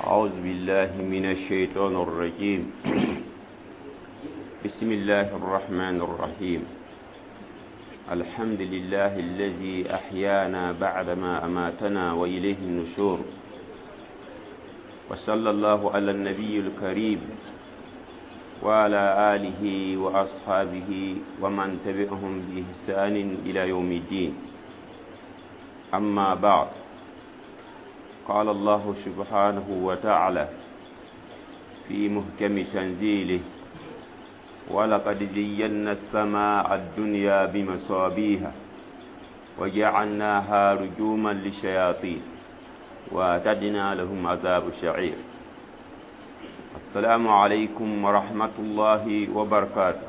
أعوذ بالله من الشيطان الرجيم بسم الله الرحمن الرحيم الحمد لله الذي أحيانا بعدما أماتنا وإليه النشور وصلى الله على النبي الكريم وعلى آله وأصحابه ومن تبعهم بإحسان إلى يوم الدين أما بعد قال الله سبحانه وتعالى في محكم تنزيله ولقد زينا السماء الدنيا بمصابيح وجعلناها رجوما للشياطين وأعتدنا لهم عذاب السعير. السلام عليكم ورحمة الله وبركاته.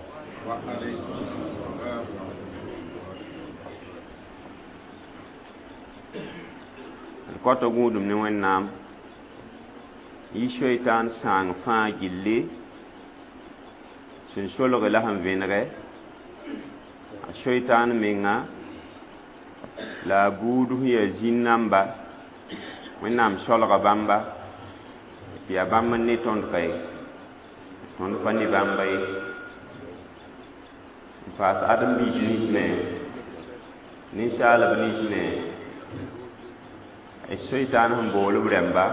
Koto gudum ne wẽnnaam yi shaitan sãng fãa gilli sẽn solg la sẽn vẽnege a shaitan menga la a buud sẽn yaa zĩn-namba wẽnnaam solga bãmba tɩ yaa bãmb n ne tõnd ka ye tõnd pa ne bãmba ye n paas ãdem-biis nins ne ninsaalb nins ne shaitan sẽn boolb rẽmba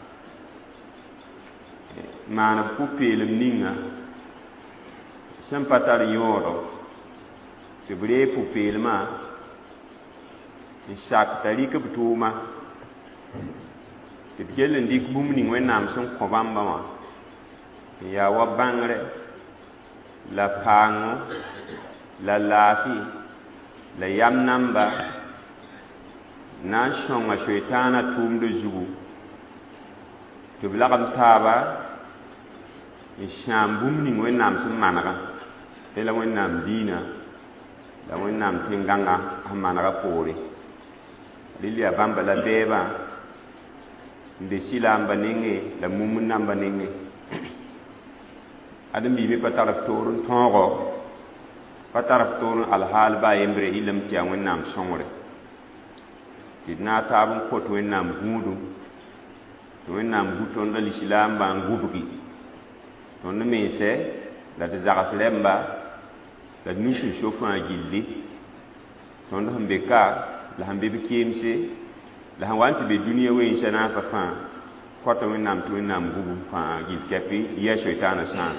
maan b pʋ-peelem ninga sẽn pa tar yõodo tɩ b ree pʋ-peelmã n sak t'a rɩk b tʋʋma tɩ b kell n dɩk bũmb ning wẽnnaam sẽn kõ bãmbã wã n yaa wa bãngre la paango la laafɩ la yam namba na n sõnga shaitanã tʋʋmd zugu tɩ b lagem taaba n sãam bũmb ning wẽnnaam sẽn manegã tɩ la wẽnnaam diinã la wẽnnaam tẽn-gãngã sẽn manegã poore rɩl yaa bãmba la bɛɛbã n be sɩlaamba nengẽ la mumb namba nengẽ ãdem-biime pa tar b toor n tõogo pa tar b toor n alhaal baa yembre ilm tɩ yaa wẽnnaam sõngre tɩ d na n taab n kot wẽnnaam gũudum tɩ wẽnnaam gu tõnd la lislaambã n gubgi tõnd mensɛ la d zags rẽmba la d nu sẽn so fãa gilli tõnd sẽn be ka la sẽn be b keemse la sẽn wa n tɩ be dũniyã wẽnsã naasã fãa kota wẽnnaam tɩ wẽnnaam gubum fãa gill kɛpɩ yaa soɩtaanã sãam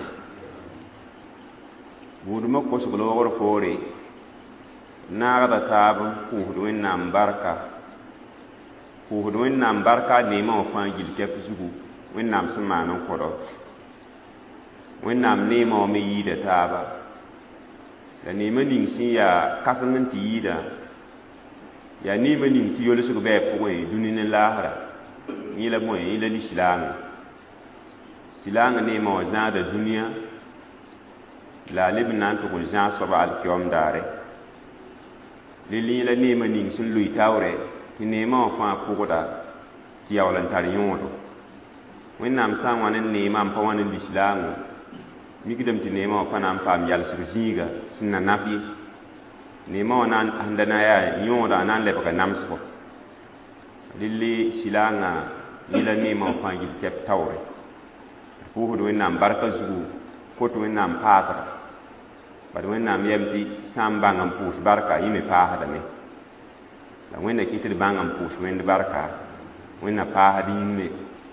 buudumã kosg loogr poore naagda taab n pʋʋsd wẽnnaam barka pʋʋsd wẽnnaam barka a neemã wã fãa gill kɛp zugu wẽnnaam sẽn maan n kõdɔ wẽnnaam neemã wã me yiida taaba la neemã ning sẽn yaa kãseng n tɩ yiida yaa neemã ning tɩ yolsg bɩ a pʋgẽ dũni ne laasra yẽ la bõe yẽ la lislaangẽ silaangã neemã wã zãada dũniyã la a leb n na n tʋg n zãag soaba alkiom daare rel yẽ la neemã ning sẽn loe taoorɛ tɩ neemã wã fãa pʋgda tɩ yaool n tar yõodo wẽnnaam sã n wa ne neemã n pa wa ne lislaango mikdame tɩ neemã wã pa na n paam yalsg zĩiga sẽn na naf ye neemã wã sẽn da na n yaa yõoda a na n lebga namsgɔ rel silaangã yẽ la neemã wã fãa gill tɛp taoore pʋʋsd wẽnnaam barka zugu kot wẽnnaam paasga bad wẽnnaam yɛm tɩ sã n bãng n pʋʋs barka yẽ me paasdame la wẽnna kɩ tɩ d bãng n pʋʋs wẽnd barka wẽnna paasd yĩngne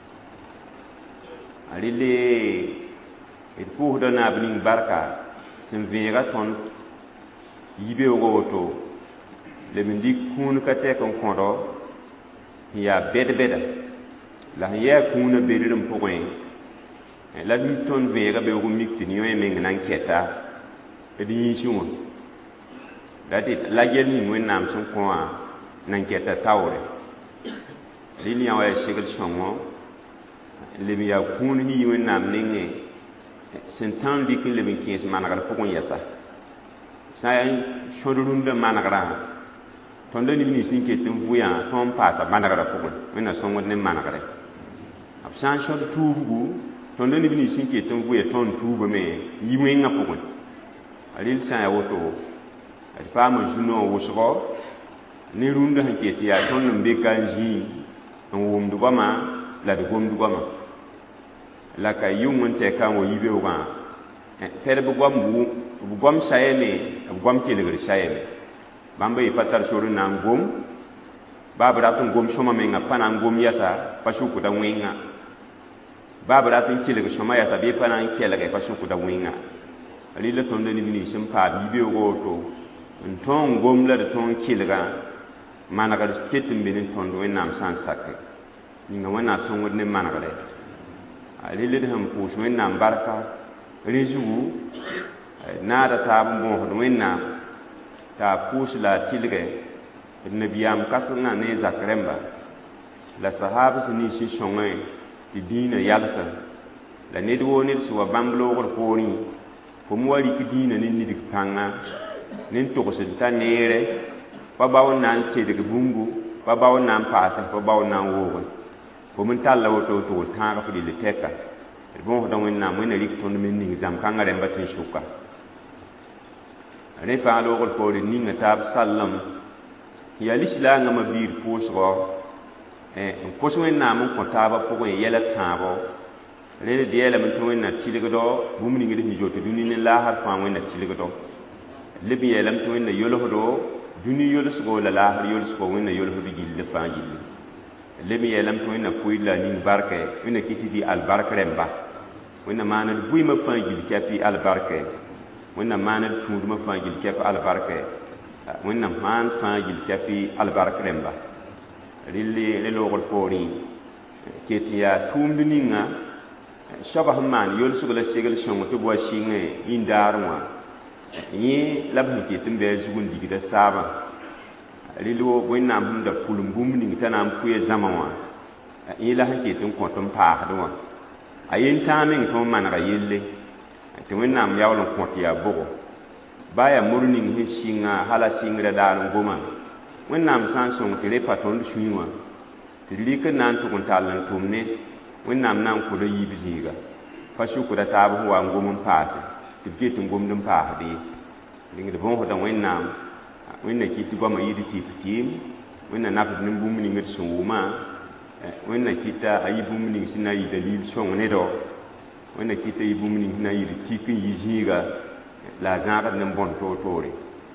a rel d pʋʋsda naab ning barka sẽn vẽega tõnd yi-beoogo woto leb n dɩk kũun ka tɛk n kõdɔ sẽn yaa bɛd-bɛda la sẽn yaa kũunã bedrem pʋgẽ la mi tõnd vẽega beoogo mik tɩ yõ meng na n kɛta d yĩnsẽ wã la yɛl ning wẽnnaam sẽn kõ wã nan kɛta taoore rɩl yã wa yaa segl sõngo leb n yaa kũun sẽn yi wẽnnaam nengẽ sẽn tõnd dɩk n leb n kẽes manegr pʋgẽ yɛsa sã n sõd rũndã manegrã tõnd la neb nins sẽn ket n vʋyã tõnd paasa manegrã pʋgẽ wẽnna sõngd ne manegre b sã n sõd tuubgu tõnd la neb nins sẽn ket n vʋya tõnd tuubame yi wẽngã pʋgẽ rɩl sã n yaa woto d paama zu-noog wʋsgɔ ne rũndã sẽn ket yaa tõnd n be ka n zĩig n wʋmd goamã la de gomdugama la ka yung te kan wo yibe wa ter bu gom sayeme bu gom kelegre sayeme bamba yi patar shoru na ngom babra tun gom shoma menga pana ngom yasa pashuku da wenga babra tun kelegre shoma yasa be pana kelegre pashuku da wenga ali le ton de ni sim pa yibe wo to nton gom la de ton kelega managa ketin binin ton do nam san sakke ni nga wana son wodne managa le ali le de ham pus wen nam barka reju nada ta mo do wen nam ta pus la tilge nabiyam kasna ne zakremba la sahaba ni si shongay ti dina yalsa la ne do ne so bamblo ko poni ko mo wari ki dina ne ni dik panga nin to ko se ta nere pa bawo nan te de bungu pa bawo nan pasa pa bawo nan wo ko mun talla woto to ta ga fudi le teka bon do wen nam wen rik ton men ni zam kanga re mbatin shuka ne fa lo ko ni ngata sallam ya lisla ngama bir posgo ko so wen nam ko taba ko wen yela tabo le de yela mun to wen na tilgdo bum ni ngi ni joto duni ni la har fa wen na tilgdo libi yela mun to wen na yolo do duni yolo so la har yolo so wen na yolo bi gil fa gil libi yela mun to wen na puila ni barke wen kiti di al barke remba wen na manal buy ma fa gil kapi al barke wen na manal tuud ma fa gil kapi al barke wen na man fa gil kapi al barke remba rilli le logol pori ketia tumdu ninga shaba man yol sugala segel shongo to bo shinge indarwa yi labni ketin be zugun digida saba rilo wen nam hunda pulum bum ning tanam kuye zamawa yi la han ketin ko tum pa hadwa ayin tamin to man ga yelle to wen nam yawlon ko tiya bogo baya murning hin shinga hala shingra dalon goma wen nam san song tele paton shuwa tili kan nan to kun talan tumne wen nam nan ko do yibiziga fashu ko da tabu wa ngomon paase tibgetu ngomdum paade lingi de bon ho dan wen nam wen na kiti goma yidi titim wen na nafu nim bum ni ngir sunguma wen na kita ayi bum ni sina yi dalil song ne do wen na kita yi bum ni na yidi tikin yiziga la zaga nem bon to tore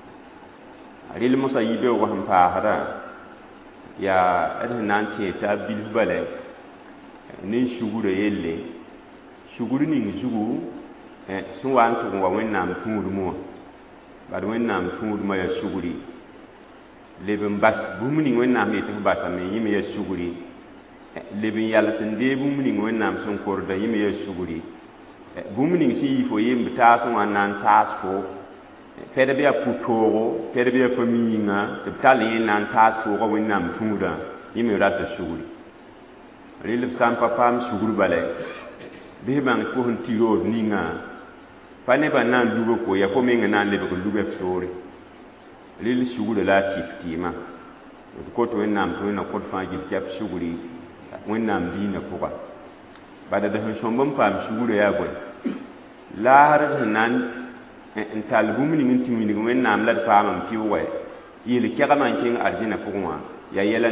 alil musa yibe wa ham paara ya adhan nan ti ta bil bale nin shugure yelle shuguri ning jugu sun wan to wa wen nam tuud mo bad wen nam tuud ma ya shuguri lebin bas bumni wen nam yete basa me yime ya shuguri lebin yalla sen de bumni wen nam sun korda yime ya shuguri bumni si fo yim ta sun wan nan tas fo fede be putoro fede be faminga tali nan tas fo ko wen nam tuuda yime rata shuguri rilif sam papam shuguri bale be bang ko hon tiro ninga pane ba nan lugo ko ya ko menga nan le ko lugo story lil shuguri la tiftima ko to nam to na ko fa ji jap shuguri wen nam dina ko ba bada da hon shombam pam shuguri ya go la har nan en talbum ni min timi ni wen nam la pamam piwe yili kega man king arjina ko wa ya yela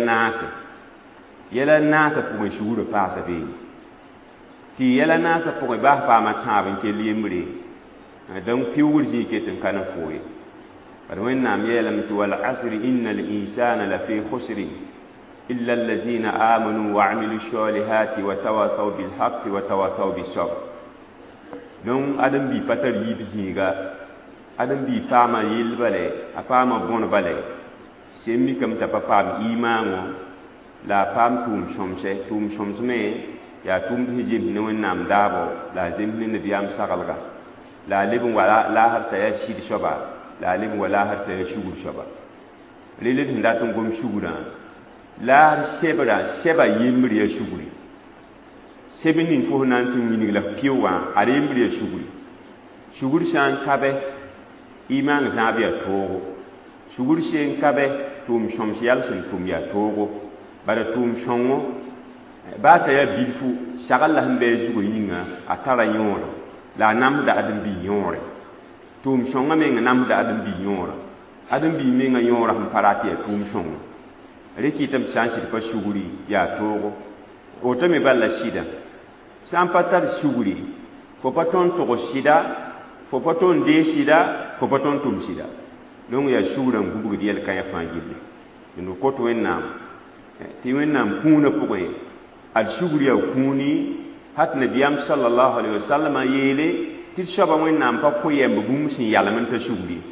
nasa ko shuguri pa sa be ti yela nasa ko ba pa ma tabin ke limri dan piwur ji ke tin kana foye bar wen nam yelam tu wal asri innal insana la fi khusr illa alladhina amanu wa amilu sholihati wa tawasaw bil haqqi wa tawasaw bis sabr don adam bi patar yi biziga adam bi fama yil bale afama bon bale semi kam ta papa imamo la pam tum shomse ya tum hijib ne wen nam dabo la zimni ne biyam sagalga la libin wala la har ta yashid shoba la libin wala har ta yashugur shoba lilin hindatun gom shugura la sheba yimri ya shuguri sebinin fo nan tun mini la piwa are yimri ya shuguri shan kabe iman zabiya togo shuguri shen kabe tum shomsiyal sun tum ya togo bara tum shongo ba ta ya bilfu shagalla hambe zugo yinga atara yora la nam da adam bi yore tum shonga me nam da adam bi yora adam bi me nga yora ham parati tum shonga reki tam chanshi ko shuguri ya togo woto me balla sida san patar suguri fo paton to sida fo paton de sida fo paton tum sida donc ya suguran gubu di el kaya fangille no ko to wennam ti wennam kuna puwe al suguri ya kuni hat nabiyam sallallahu alaihi wasallam yele ti shaba wennam pa ko yembe bum sin yalla man ta suguri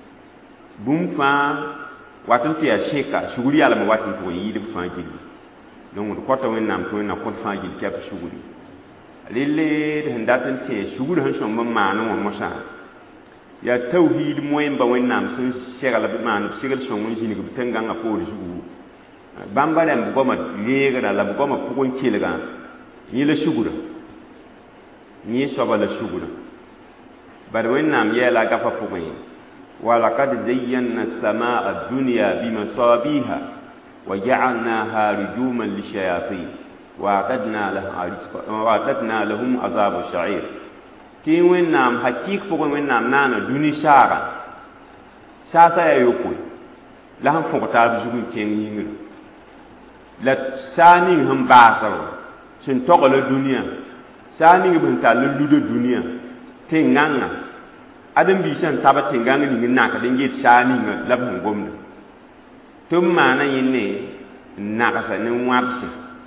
bum fa watun ti ya sheka suguri yalla ma watun to yi de fangille donc ko to wennam to na ko fangille ti ya suguri lele de ndaten te suguri han son ma no mo sa ya tawhid moyen ba wennam sun shegala bi man shegal son won jini ko tenganga ko jugu bambalem goma lega la goma pukon kilga ni la sugura ni soba la sugura bar wennam yela gafa pukon wala qad zayyana as-samaa ad-dunya bimasabiha wa ja'alnaha rujuman lishayatin wa aqadna lahum azab sha'ir ti wennam hakik fo wennam nana duni shara sasa ya yoko la han fo ta zugun ken yingir la sani hum basar sun to la duniya sani bin ta lu de duniya te nganga adam bi shan tabati nganga ni naka den get sani nga labun gomna tum mana yinne naka sa ne warsi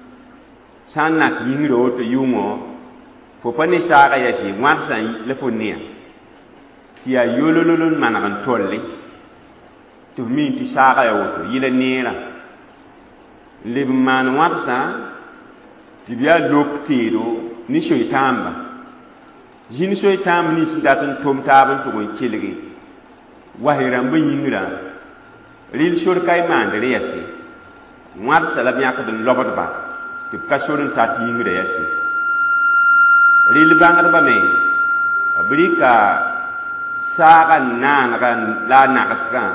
sanak yingiro to yumo fo pani saga ya si warsa le fo nia ti ya yolololon managan tolle to min ti saga ya woto yila nera le man warsa ti biya loktiro ni shoytamba jini shoytam ni sidatun tom taban to gon kelege wahiran ban yingra ril shor kay mandere yasi warsa la biya ka dun lobot ba ti kasorun tat yingra yasi ril bangar ba me abrika saga nan kan la nakaska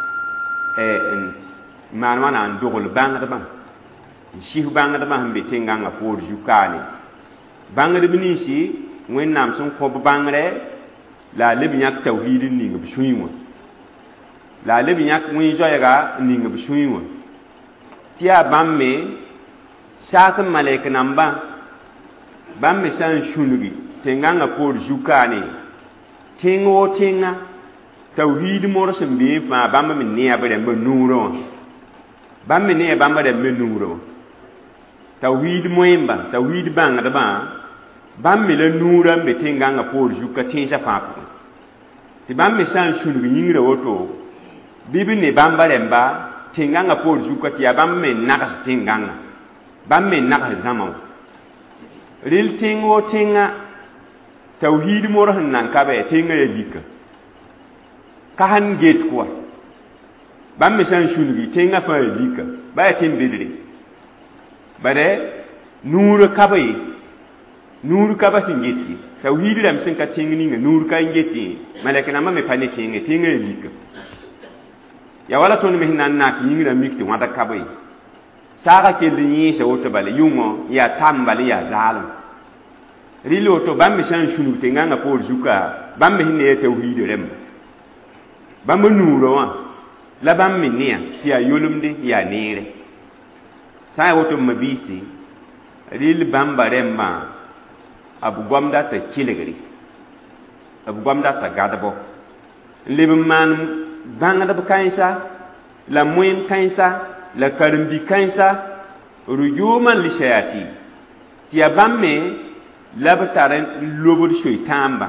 manwana ndogol bangar ba shih bangar ba hambe tenganga por jukani bangar bini shi wennam sun ko bangare la lebnyak tawhidin ni ngab shuimo la lebnyak wi joyaga ni ngab shuimo tiya bamme shakam malaika namba bamme san shunugi tenganga por jukani tengo tenga tawhid morsim bi fa bamme min ne abere mbe nuro bamme ne bamme de mbe nuro tawhid moyemba tawhid banga da ba bamme la nura mbe tenganga por juka tenja papu ti bamme san shunugi yingra woto bibi ne bamba remba tenganga por juka ti bamme nakas tenganga bamme nakas zamaw ril tengo tenga tawhid mor nan kabe tenga ya lika ka han get kwa bamme san shunugi tenga fa lika ba tin bidri bare nur kabe nur kaba singeti tawhid ram sin ka tengi nga nur ka ngeti malaka na me pane tenga tenga ya lika ya wala ton me nan nak yingra mikti wada kabe saga ke linyi se woto bale yungo ya tambali ya zalim rilo to bamme san shunu te nganga por juka bamme hinne tawhid rem bamme nuro wa la bamme niya ya yolumde ya nere sa woto mabisi ril bamba remma abu gwamda ta kilegri abu gwamda ta gadabo lebman banga da kansa la moyen kansa la karimbi kansa rujuman li shayati ti abamme labtaren lobor shoytamba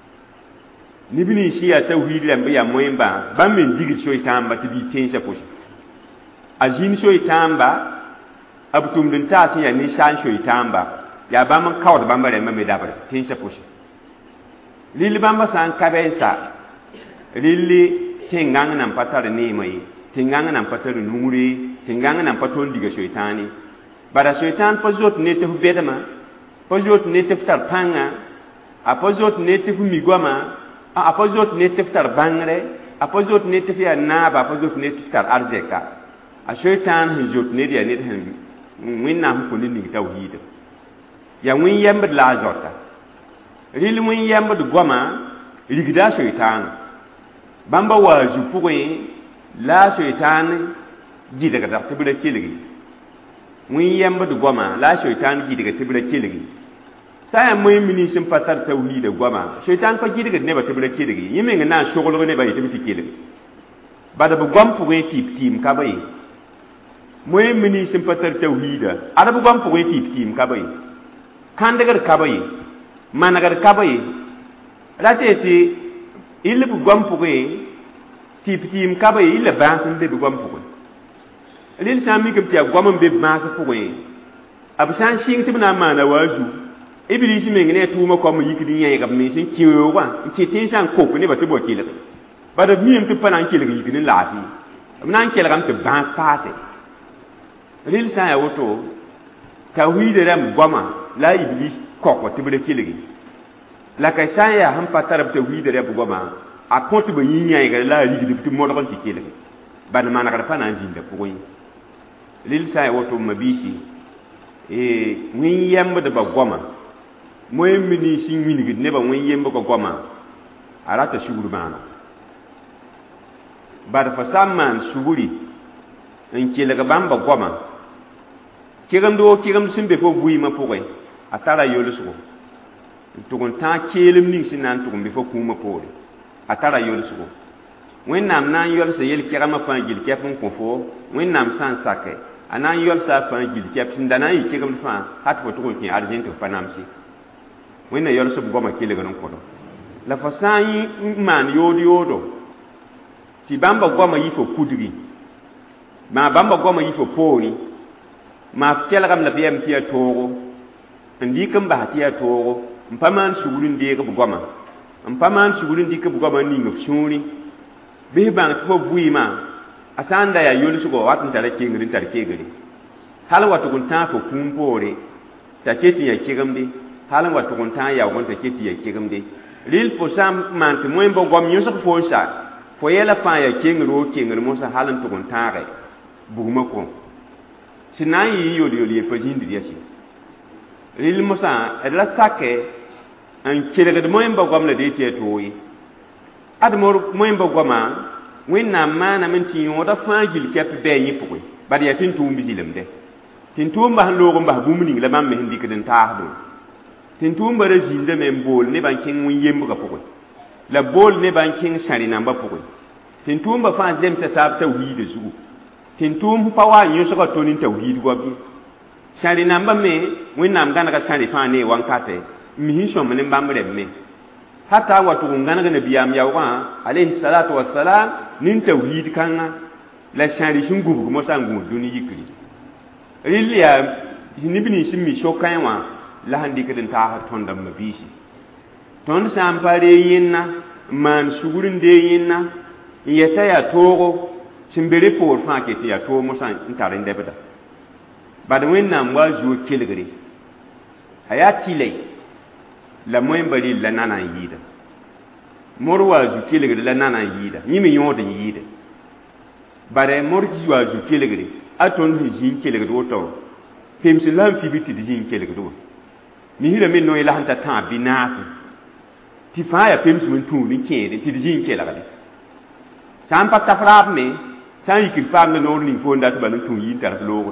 nibini shi ya tawhid lambe ya moyemba bamme digi shoytamba ti bi tensa poshi ajin shoytamba abtum din ta ya ni shan shoytamba ya bamman kawd bambare mamme dabar tensa poshi lili bamba san kabensa lili tengang nan patar ni mai tengang nan patar nuri tengang nan paton diga shoytani bara shoytan pozot ne te bedama pozot ne te ftar panga a pozot ne te migwama a pozot ne te ftar bangre a pozot ne te ya naba pozot ne te ftar arzeka a shoytan hijot ne dia ne hen minna ko ni tawhid ya win yambad la jota ril win yambad gwama rigda shoytan bamba waju pugoy la shoytan ji daga da tibira kiligi wẽn yãmbd goama la shaitan gɩdga tɩ b ra kelgi sã n yaa moẽ mini sẽn pa tar tawhiida goama shaitan pa gɩdgd nebã tɩ b ra kelgi yẽ meng na n soglg nebã yetɩ b tɩ kelgi bad b goam pʋgẽ tɩ b tɩɩm ka ba ye moẽ mini sẽn pa tar tawhiida ad b goam pʋgẽ tɩ b tɩɩm ka ba ye kãndgd ka ba ye manegd ka ba ye ra tɩ tɩ ill b goam pʋgẽ tɩ b tɩɩm ka ba ye illa bãas n be b goam pʋgẽ rel sã n mikame tɩ yaa goam n be b bãas pʋgẽ b sã n sɩng tɩ b na n maana waazu iblis meng ne a tʋʋmã kom n yikd n yẽeg b mens n kẽoogã n kẽ tɩ n sã n kok nebã tɩ b wa kelg bad b miyame tɩ b pa na n kelg yikd n laafɩ b na n kelgame tɩ b bãas paase rel sã n yaa woto tawhiida rãmb goama la iblis kok tɩ b ra kelge la ka sã n yaa sẽn pa tar b tawhiida rãmb goama a kõ tɩ b yĩ yãeegr la a rigdb tɩ modg n tɩ kelge bad manegr pa na n zĩnda pʋgẽ rel sã n yaa woto mabiisi wẽn yɛmbdbã goama moẽ mini sẽn wingd nebã wẽn yembgã goama a rata sugr maana bad fa sã n maan sugri n kelg bãmba goama kegemd woo kegemd sẽn be fo vɩɩmã pʋgẽ a tara yolsgo n tʋg n tãag keelem ning sẽn na n tʋg n be fo kũumã poore a tara yolsgo wẽnnaam na n yolsa yel-kegemã fãa gil kɛp n kõ fo wẽnnaam sã n sake a na n yolsa a fãa gil kɛp sẽn da na n yɩ kegemd fãa ha tɩ fo tʋg n kẽ arzẽn tɩ f pa namse wẽnna yolsb goamã kelgr n kõdo la fo sã n maan yood-yoodo tɩ bãmba goamã yɩ fo kudgi maa bãmba goamã yɩ fo poorẽ maa f kelgame la f yɛm tɩ yaa toogo n dɩk n bas tɩ yaa toogo n pa maan sugr n deeg b goamã n pa maan sugr n dɩk b goamã n ning f sũurẽ bɩ bãng tɩ fo vɩɩmã a sã n da yaa yolsgo wat n tara kengr n tar keegre hal n wa tʋg n tãag fo kũum poore t'a ket n yaa kegemde hal n wa tʋg n tãag yaoog n t'a ket tɩ yaa kegemde rel fo sã n maan tɩ moẽmba goam yõsg fo n sa fo yɛla fãa yaa kengr woo kengr mosã hal n tʋg n tãage bugmã kõ sẽn na n yɩ yol-yol ye pa zĩndr yɛse rel mosã d ra sake n kelgd moẽmba goam la dee tɩ ya toog ye ad moẽmba goamã wẽnnaam maaname tɩ yõoda fãa gil kɛp bɩ a yẽ pʋgẽ bad yaa tɩ n tʋʋm bizilemde tɩ n tʋʋm bas n loog n bas bũmb ning la bãmb me sẽn dɩkd n taasdẽ tɩ n tʋʋmba ra zĩndame n bool nebã n kẽng wẽn yembgã pʋgẽ la bool nebã n kẽng sãre nambã pʋgẽ tɩ n tʋʋmba fãa zemsa taab tawhiidã zugu tɩ n tʋʋm pa wa n yõsga tõnd n tawhiid goab ye sãre nambã me wẽnnaam gãnega sãre fãa ne wãnkate mi sẽn sõm ne bãmb rɛbme hata wa tʋg n gãneg nabiyaam yaoogã alayhi salatu wasalam nin tawhiid kãngã la sãre sẽn gubg mosã n gũud dũni yikri rel yaa neb nins sẽn mi sokãe wã la sẽn dɩkd n taasd tõnd n mabiisi tõnd sã n pa ree yẽnna n maan sugr n dee yẽnna n yɛta yaa toogo sẽn be re poor fãa ket tɩ yaa toog mosã n tar n dɛbda bad wẽnnaam wa zuo kelgre a yaa tɩlɛ la moẽmba rel la nana n yɩɩda mor wa zu kelgre la nana n yɩɩda yẽ me yõod n yɩɩda bare mor wa zu kelgre a tõnd sẽn zĩig kelgd woto pems la n fibr tɩ d zĩig kelgd wa misrã me noe la sẽn ta tãab bɩ naasẽ tɩ fãa yaa pemsm n tũud n kẽede tɩ d zĩig kelgde sã n pa taf raab me sã n yikr paamda noor ning fo n dat bal n tũ yɩ n tar f loogr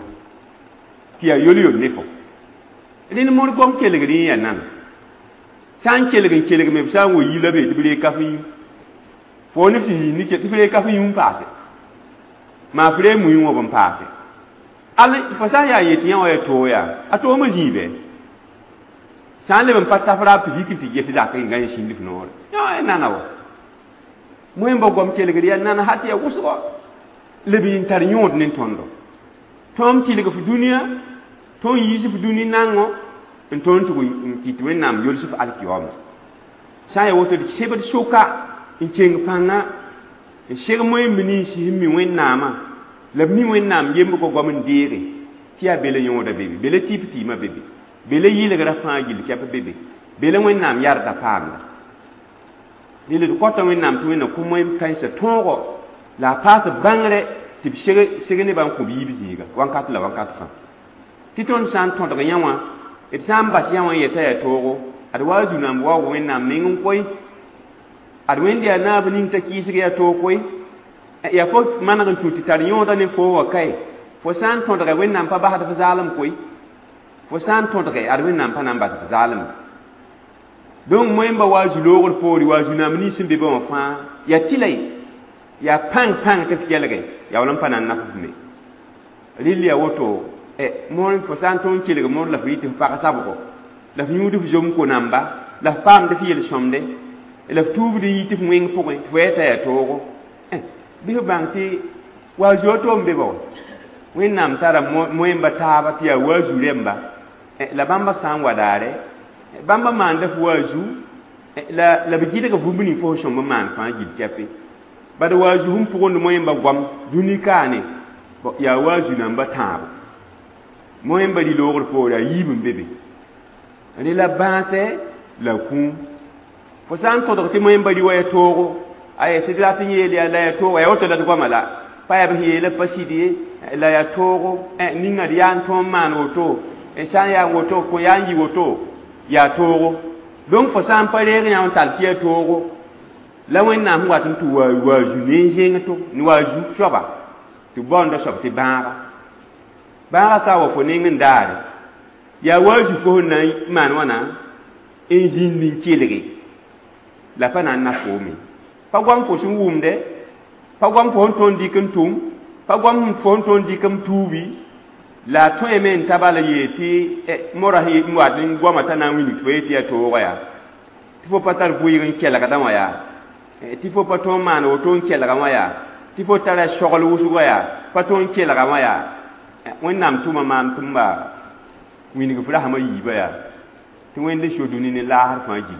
tɩ yaa yol-yol ne fo rẽnd mor gom kelgd yẽ yaa nana sã n kelg me b sã n wa yi la be tɩ b ree kaf yũ fo neb sẽn zĩnd tɩ f ree kaf yũ n paase maa f ree mui wãb n paase al fo sã n yaa yetɩ yã wa ya toog yaa a toogmã zĩibe sã n leb n pa taf raab tɩ fik tɩ get zak n ga yẽ sĩnd f noore yã nana wa moẽmba goam kelgd yaa nana ha tɩ yaa wʋsgɔ leb n tar yõod ne tõndo tõnd tɩlg f dũniyã tõnd yiis f dũni nango n tõnd tɩg n kɩt wẽnnaam yols f alkiyaoome sã n yaa woto d sebd soka n keng pãnga n seg moẽmb nins sẽn mi wẽnnaamã la b mi wẽnnaam yembgã goam n deege tɩ yaa bela yõoda bebe bela tɩp tɩɩmã bebe bela yɩlgrã fãa gill kɛp bebe bela wẽnnaam yarda paamda rel d kõta wẽnnaam tɩ wẽnna kõ moẽmb kãensa tõogo la a paas b bãngre tɩ b seg nebã n kõ b yiib zĩiga wãnkat la wãnkat fãa tɩ tõnd sã n tõdg yã wã d sã n bas yã wã n yeta yaa toogo ad waa zu-nãmb waoog wẽnnaam ning n koe ad wẽnd yaa naab ning t'a kɩɩsg yaa toog koe yaa fo maneg n tũ tɩ tar yõoda ne foo wa kae fo san tõdge wẽnnaam pa basd f zaalem koy fo san tõdge ad wẽnnaam pa na n bas f zaalem donc moẽmba wa zu-loogr poore wa zu-naam nins sẽn be bã wã fãa yaa tɩla yaa pãng tɩ f kelge yaa wala n pa na n naf f me rɩl yaa woto moor fo san tõnd kelg moor la f yɩ tɩ f pag sabgo la f yũud f zom ko-namba la f paamd f yel-sõmde la f tuubd n yɩ tɩ f wẽng pʋgẽ tɩ fo yɛta yaa toogo bɩ f bãng tɩ waazu a to n be ba wa wẽnnaam tara moẽmba taaba tɩ yaa waazu rẽmba la bãmba sã n wa daare bãmba maanda f waazu la b gɩdga bũmb ning fo f sõmb n maan fãa gil kɛpe bad waazu sẽn pʋgend moẽmba goam dũni kaane yaa waazu namba tãabo moẽmba rɩ-loogr poore a yiib n be be rẽ la bãasɛ la kũum fo sã n tõdg tɩ moẽmba rɩ wa ya toogo aya tɩ rat n yeel yaa la ya toogo ya woto la d goama la pa yab sẽn yeela pa sɩd ye la ya toogo ninga d yaa n tõnd maan woto sã n yaa woto fo yaa n yɩ woto yaa toogo donc fo sã n pa reeg yã n tall tɩ yaa toogo la wẽnnaam sẽn wat n tɩ waazu ne n zẽng to ne waazu soaba tɩ baoonda soab tɩ bãaga sã wa fo neng n daare yaa waazu fo sẽn na n maan wãna n zĩnd n kelge la pa na n na foome pa goam fo sẽn wʋmdɛ pa goam fo sẽn tõnd dɩk n tʋm pa goam fo sẽn tõnd dɩk n tuubi la a tõeme n ta bala yee tɩ mora n wat n goama t'a na n wing tɩ fo yetɩ yaa toogã yaa tɩ fo pa tar vʋɩɩg n kelgdã wã yaa tɩ fo pa tõnd maan woto n kelga wã yaa tɩ fo tara sogl wʋsgã yaa pa tõnd kelga wã yaa wẽnnaam tʋma maam tɩ m ba wing f rasmã yiibã yaa tɩ wẽnd n so dũni ne laasr fãa gil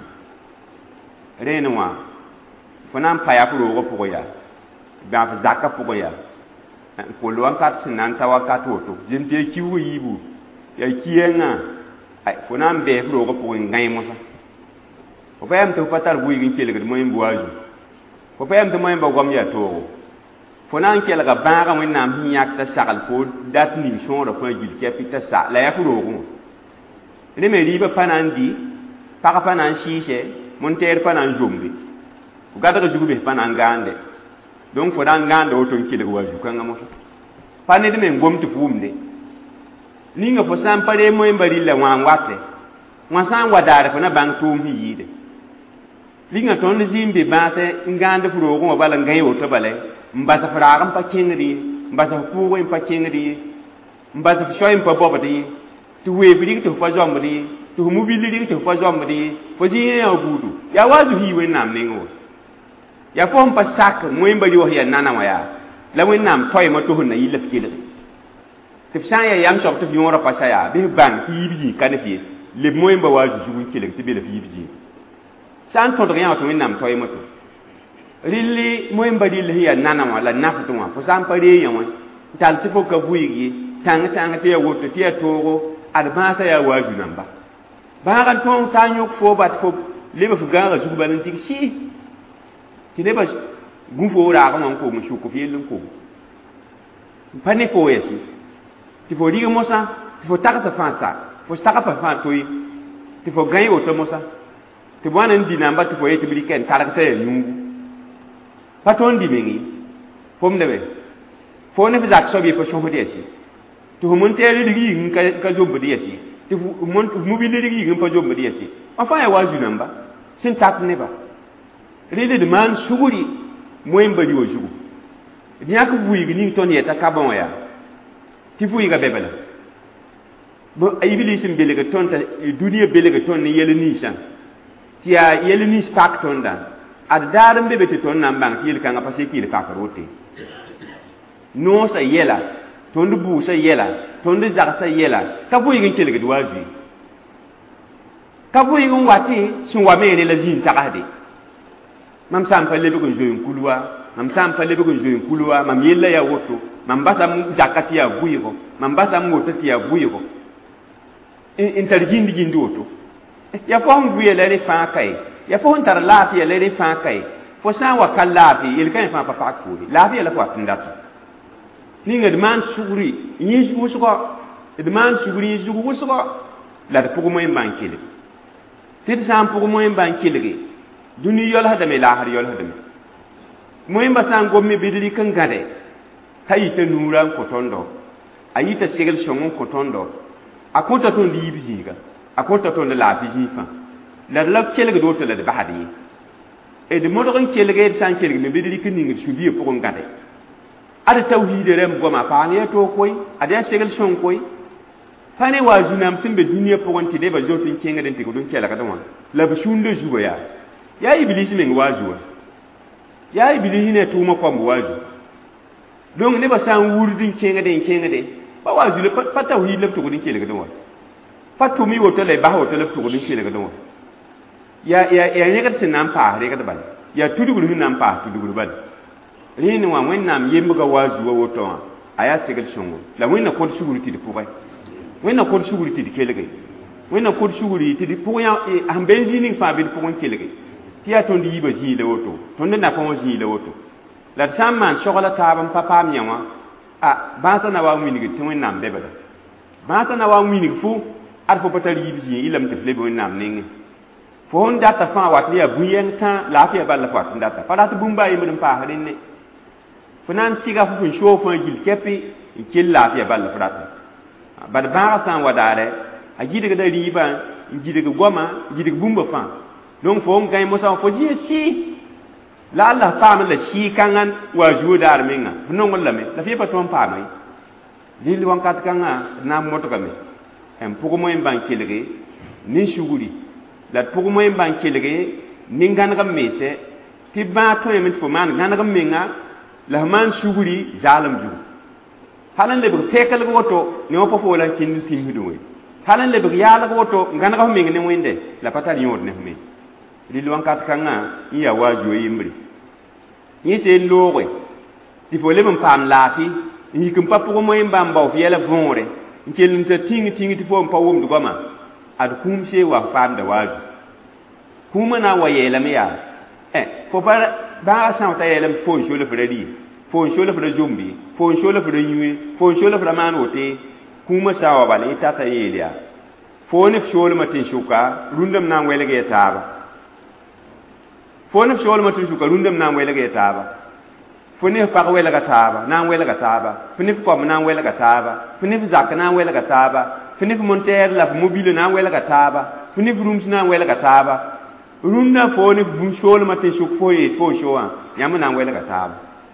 rẽene wã fo na n pa yaa f roogã pʋgẽ yaa bãa f zakã pʋgẽ yaa n kol wakat sẽn na n ta wakat woto zem tɩ ya kiuug yiibu yaa ki-yɛngã fo na n bɛɛ f roogã pʋgẽ n gãe mosã fo pa yam tɩ f pa tar vʋɩɩg n kelgd moẽmb waazu fo pa yam tɩ moẽmba goam yaa toogo fo na n kelga bãagã wẽnnaam sẽn yãk t'a sagl fo dat ning sõorã fãa gil kɛpɩ t'a sa la yaa f roogẽ wã rẽ me rɩɩbã pa na n dɩ pag pa na n sɩɩsɛ mon-tɛɛr pa na n zombe f gadg zug bes pa na n gãande donc fo na n gãanda woto n kelg waazu kãngã mosã pa ned me n gom tɩ f wʋmde ninga fo sã n pa ree moẽmba rɩlla wã n wate wã sã n wa daare fo na bãng tʋʋm sẽn yɩɩde linga tõnd zĩig n be bãasɛ n gãand f roogẽ wã bala n gãe woto bala n bas f raag n pa kẽngd ye n bas f pʋʋgẽ n pa kẽngd ye n bas f soy n pa bobd ye tɩ weef rɩg tɩ f pa zoambd ye tɩ f mubil rɩg tɩ f pa zoambd ye fo zĩigẽ yaa buudu yaa waazu sẽn yɩ wẽnnaam nengẽ wa yaa fo sẽn pa sak moẽmba rɩ wa yaa nana wã yaa la wẽnnaam toɛɛmã to sẽn na yɩ la f kelge tɩ f sã n yaa yam soab tɩ f yõorã pa sa yaa bɩ f bãng tɩ yiib zĩig ka ne f ye leb moẽmba waazu zug n kelg tɩ be la f yiib zĩig sã n tõdg yã wã tɩ wẽnnaam toɛɛmã to rɩlli moẽmba rɩll sẽn yaa nana wã la nafd wã fo sã n pa ree yã wã n tall tɩ fo ka vʋɩɩg ye tãng tɩ yaa woto tɩ yaa toogo ad bãasã yaa waazu namba bãag n tõog t'a yõk fo bat fo leb f gãagã zug bal n tɩg sɩ tɩ nebã gũ fo raagẽ wã n koom n sʋk f yell n koom pa ne fo ya sɩ tɩ fo rɩg mosã tɩ fo tag tɩ fãa sa fo sagã pa fãa toye tɩ fo gãe woto mosã tɩ b wãna n dĩ namba tɩ fo yetɩ b rɩka n targ t'a yaa yũugu pa tõnd dɩ meng ye fo m lebe fo ne f zak soab ye pa sõsd ya sɩ tɩ f mon-tɛɛr rɩg yĩng n ka zombd ya sɩ tɩ f mubil rɩg yĩng n pa zombd ya sɩ wã fãa yaa waazu namba sẽn tak neba rɩd d maan sugri moẽmba rɩ wa zugu d yãk vʋɩɩg ning tõnd yɛta kabã wã yaa tɩ vʋɩɩga bɛ bala iblis n belg tõnd t'a dũniyã belg tõnd ne yɛl ninsã tɩ yaa yɛl nins pak tõndã ad daar n be be tɩ tõnd na n bãng tɩ yel-kãngã pa sek yel pakr wote noosã yɛla tõnd buusã yɛla tõnd zagsã yɛla ka vʋɩɩg n kelgd waazu ka vʋɩɩg n wa tɩ sẽn wa meene la zĩig tagsde mam sã n pa lebg n zoe n kul wa mam sã n pa lebg n zoe n kul wa mam yella yaa woto mam basa m zaka tɩ yaa vʋɩɩgo mam basa m woto tɩ yaa vʋɩɩgo n tar gĩnd woto ya fo sẽn vʋɩa la rẽ fãa ka ye ya fo sẽn tar laafɩya la rẽ fãa ka ye fo sã n wa ka laafɩ yel-kãe fãa pa pag poore laafɩya la fo wat n datã ninga d maan sugri yẽ wʋsgɔ d maan sugri yẽ zug wʋsgɔ la d pʋg moẽmbã n kelg tɩ d sã n pʋg moẽmbã n kelge dũni yɔlsdame laasr yɔlsdame moẽmbã sã n gom me bɩ d rɩk n gãde t'a yɩ t'a nuurã n kõ tõndo ayita segel songon kotondo akota ton libi jiga akota ton la fi jifa la kelge do to la bahadi e de modon kelge san kelge me bidiri kini shudiye pour ngade ada tawhid rem goma fa ne to koy ada segel son koy fane wa junam simbe duniya pour nti de ba jotin kenga den tigo dun kela kadon la bishunde juwa ya iblis men wajuwa ya iblis ne tuma ko mo waju donc ne ba san wurdin kenga de ba waju le pa tawhid le to dun kela kadon fa to mi woto le ba woto le to dun kela kadon ya ne ka tin nan pa re ka bal ya tudugul hin nan pa tudugul bal rini wa wennam yembuga wajuwa woto aya segel songo la wenna ko suguriti de pouray wenna ko suguriti de kelege wenna ko suguriti de pour ya am benzini fa bi pour kelege tiya ton di yiba ji le woto ton na ko ji le woto la samman shogola tabam papa miyawa ba sa na wa minigi tin wennam bebada ba sa na wa minigi fu ar fo patari yibi ji ilam te flebe wennam ningi fo on data fa wat liya buyen tan lafiya balla fa data fa data bumba yi mun pa hadin ne funan tiga fu show fo gil kepi kil lafiya balla fa data bad ba san wadare a gidi ga riba gidi ga goma gidi ga bumba fa donc fo on kay mo sa fo ji si la Allah ta la shi kangan wa judar minga non wala me la fi pa ton pa mai dil wan kat kanga na moto kame en pour mo en bankilege ni shuguri la pour mo en bankilege ni ngana kam mese ti ba to en fo man ngana kam minga la man shuguri zalam ju halan le bu tekal go to ne o fo la kin tin hido we halan le bu yala go to ngana kam minga ne wende la patal yod ne me dil wan kat kanga iya waju yimbri ni se lowe ti fo le mun pam lafi ni kum pa pour mo en bamba fi yela vonre nkel nta tingi ti fo pa wom du goma ad kum se wa pam da waju kuma na wa yela me ya fo ba sa ta yela fo sho le fredi fo sho le fredi jumbi fo sho le fredi yui fo sho le fredi man wote kuma sa wa bale ita ta yelia fo ne sho le matin shuka rundam na wele ge taba fo ne sho le matin shuka rundam na wele ge taba fo ne pa wele ga taba na wele ga taba fo ne ko na wele ga taba fo ne zak na wele ga taba fo ne monter la mobile na wele ga taba fo ne rooms na wele ga taba runda fo ne bun shol matin shuk fo e fo showa yamu na wele ga taba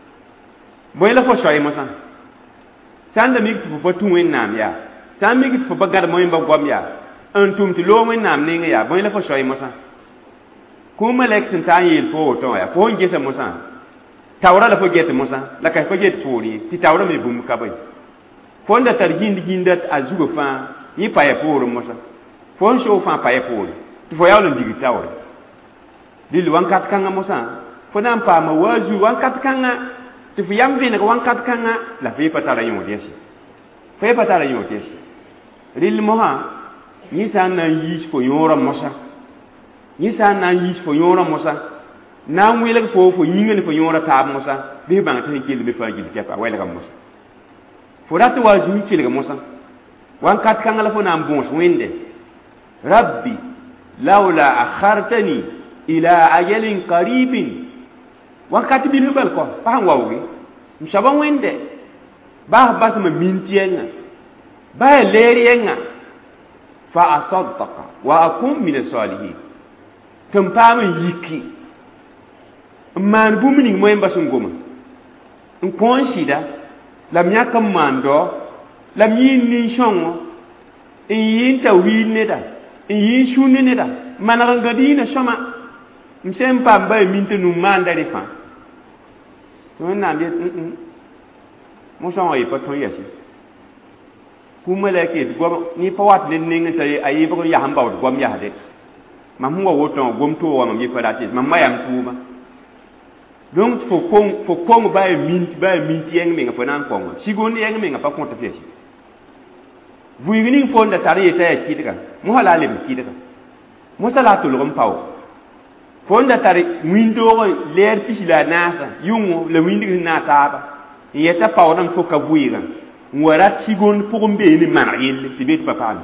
boyla fo shoy mo san sanda mi fo patu wen nam ya san mi fo bagar mo ba gom ya an tum ti lo wen nam ne ya boyla fo shoy mo san kuma leksin ta yi fo to ya fo ngese mo san tawra la fo gete mo san la ka fo gete fori ti tawra me bum ka bay fo nda tar gindat azugo fa yi pa ya fo mo san fo show fa pa ya fo ti fo yawlo digi tawra dil wan kat kanga mo san fo nan pa ma waju wan kat kanga ti fi yam vina wan kat kanga la fi patara yo desi fi patara yo desi ril mo ha ni san na yi fo yora mo san ni san na yi fo yora mo san na wele fo yinga ni fo yora ta mo san bi bang ta kil bi fa gil kepa wele kam mo san fo rat waju kil ga mo san wan kat kanga la fo na mbons wende rabbi laula akhartani ila ajalin qaribin wakati bi nubal ko fa wawi mshaban wende ba bas ma mintienga ba lerienga fa asaddaqa wa akum min as-salihin tampam yiki man bu mini moy mbasun goma en konshida lam yakam mando lam yin ni shongo en yin tawhid ne da en yin shunne ne da mananga dina shoma msem pamba minte nu mandari fa to na bi mo so yi pa to yesi kuma la ke gom ni pa wat ne ne ta ayi ba ko ya hamba gom ya de mam ngo woto gom to wa mam yi pa dati mam mayam tuma donc fo kong ba minti yeng me ngafo nan kong sigon yeng me ngapa konta fesi buigini fonda tari ta ya kidika mo halale mi kidika mo salatu lugum paw fonda tari windo ko ler pisila nasa yungo le windi na taba yeta pawdam fo ka buiga ngwara sigon pugumbe ni mana yelle tibet papa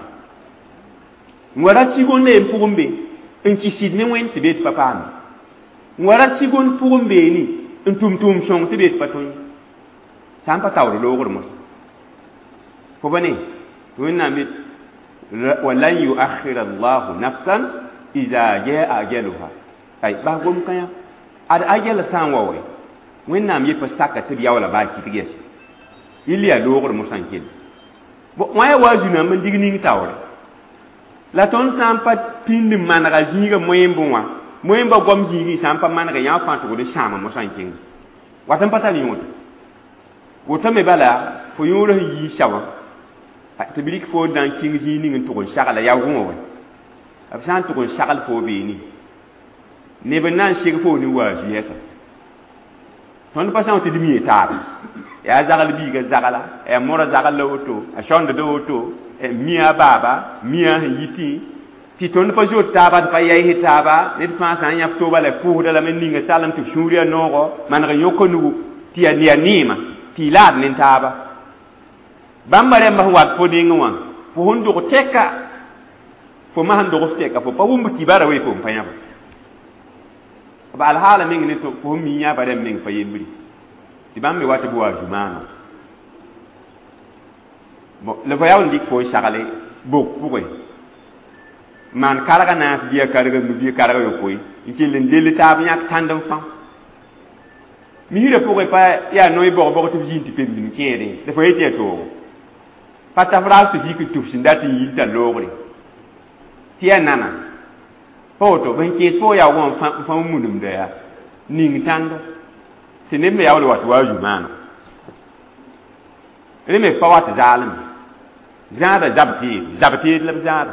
ngwara sigon le pugumbe en ci sidne wen tibet papa ngwara sigon pugumbe ni en tum song tibet patoy sampa tawro lo gor mo fo bane wẽnnaam walan yuakhira allahu nafsan iza jaa ajaluha ay ba gom kaya ad ajal san wa we wẽnnaam yɩ pa saka tɩ d yaoolã baa kɩtg yɛs yɩl yaa loogr mosã n kell wã ya wa zũnã n dig ning taoore la tõnd sã n pa pĩnd n manega zĩigã moẽmbẽ wã moẽmbã gom zĩigẽ sã n pa manega yã fãa tɩgd n sãama mosã n kẽnga wat n pa tar yõodo woto me bala fo yõorã sẽn yɩɩ sa wã tɩ b rɩk foo n na n kẽng zĩig ning n tʋg n sagla ya wẽ wã b sã n tʋg n sagl foo beene neb n na n seg foo ne waazu yɛsa tõnd pa sã n tɩ d mie taab yaa zagl biiga zagla yaa mora zagl la woto a sõnd da woto mia baaba mia sẽn yitẽ tɩ tõnd pa zot taaba tɩ pa yɛɛse taaba ned fãa sã n yãf tooba la pʋʋsda lame ninga salem tɩ b sũur yaa noogo maneg yõka nugu tɩ yaa neema tɩ y laad ne taaba bãmba rẽmba sẽn wat fo dẽngẽ wã fo sẽn dog tɛka fo ma sẽn dogs tɛka fo pa wʋmb tɩ bara we fo n pa yãba b alhaala meng ne tɩ fo sẽn mi yãba rẽmb meng pa yembri tɩ bãmb me wa tɩ b wa zumaanã la fo yaa n dɩk fo n sagle bok pʋgẽ maan karga naas bɩa karga nu bɩa karga yopoe n kell n dell taab yãk tãnd n fãm misrã pʋgẽ pa yaa noy bog-bog tɩ b zĩn tɩ pemb n kẽede la fo yetɩ ya toogo pa taf raal tɩ fik n tʋb sẽn dat n yɩl t'a loogre tɩ yaa nana pa woto bõn kẽes fo yaa wã fãm mudumda yaa ning tãndo tɩ neb me yaool wat waa zumaana rẽ me pa wat zaalem zãada zab teed la b zãada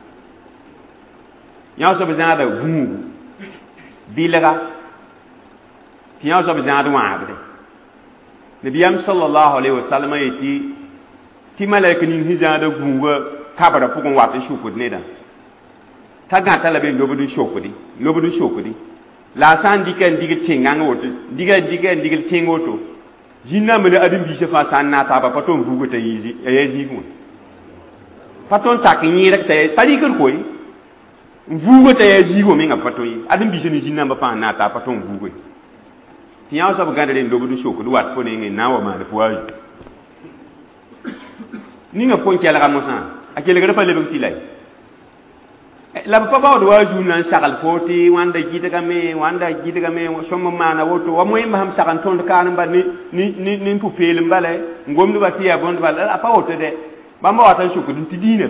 yãw soab zãada gũugu bɩlga tɩ yãw soab zãad wãabde nabiyam sallallahu alaihi wasallam a yetɩ tɩ malaika ning sẽn zãada gũuga kabra pʋgẽ wat n sʋkd nedã t'a gãta la be lobd n sokde la a sã n dɩka n digl tẽngãng woto dɩka n digl tẽng woto zĩnnãmbã la adem-biisã fãa sã n na taaba pa tõnd vuuga t'a yaa zĩig wã pa tõnd tak n yẽedg t'a pa rɩkd koe n vuuga t'a yaa zĩig wã menga pa tõe ye adem-biisã ne zĩnnãmbã fãa n na taab pa tõnd vuuga tɩ yãw soab gãdre n lobd n sokd wat fo nengẽ na n wa maan fo waazu ninga pʋn kelga mosã a kelgr pa lebg tɩ la ye la b pa baood waazu na n sagl fo tɩ wãnda gɩdgame sõm n maana woto wa moẽmba sãm sag n tõnd kaan n ba ne n pu-peel n bala n gomdba tɩ yaa bõnd bala a pa woto dɛ bãmba wat n sʋkd tɩ diinã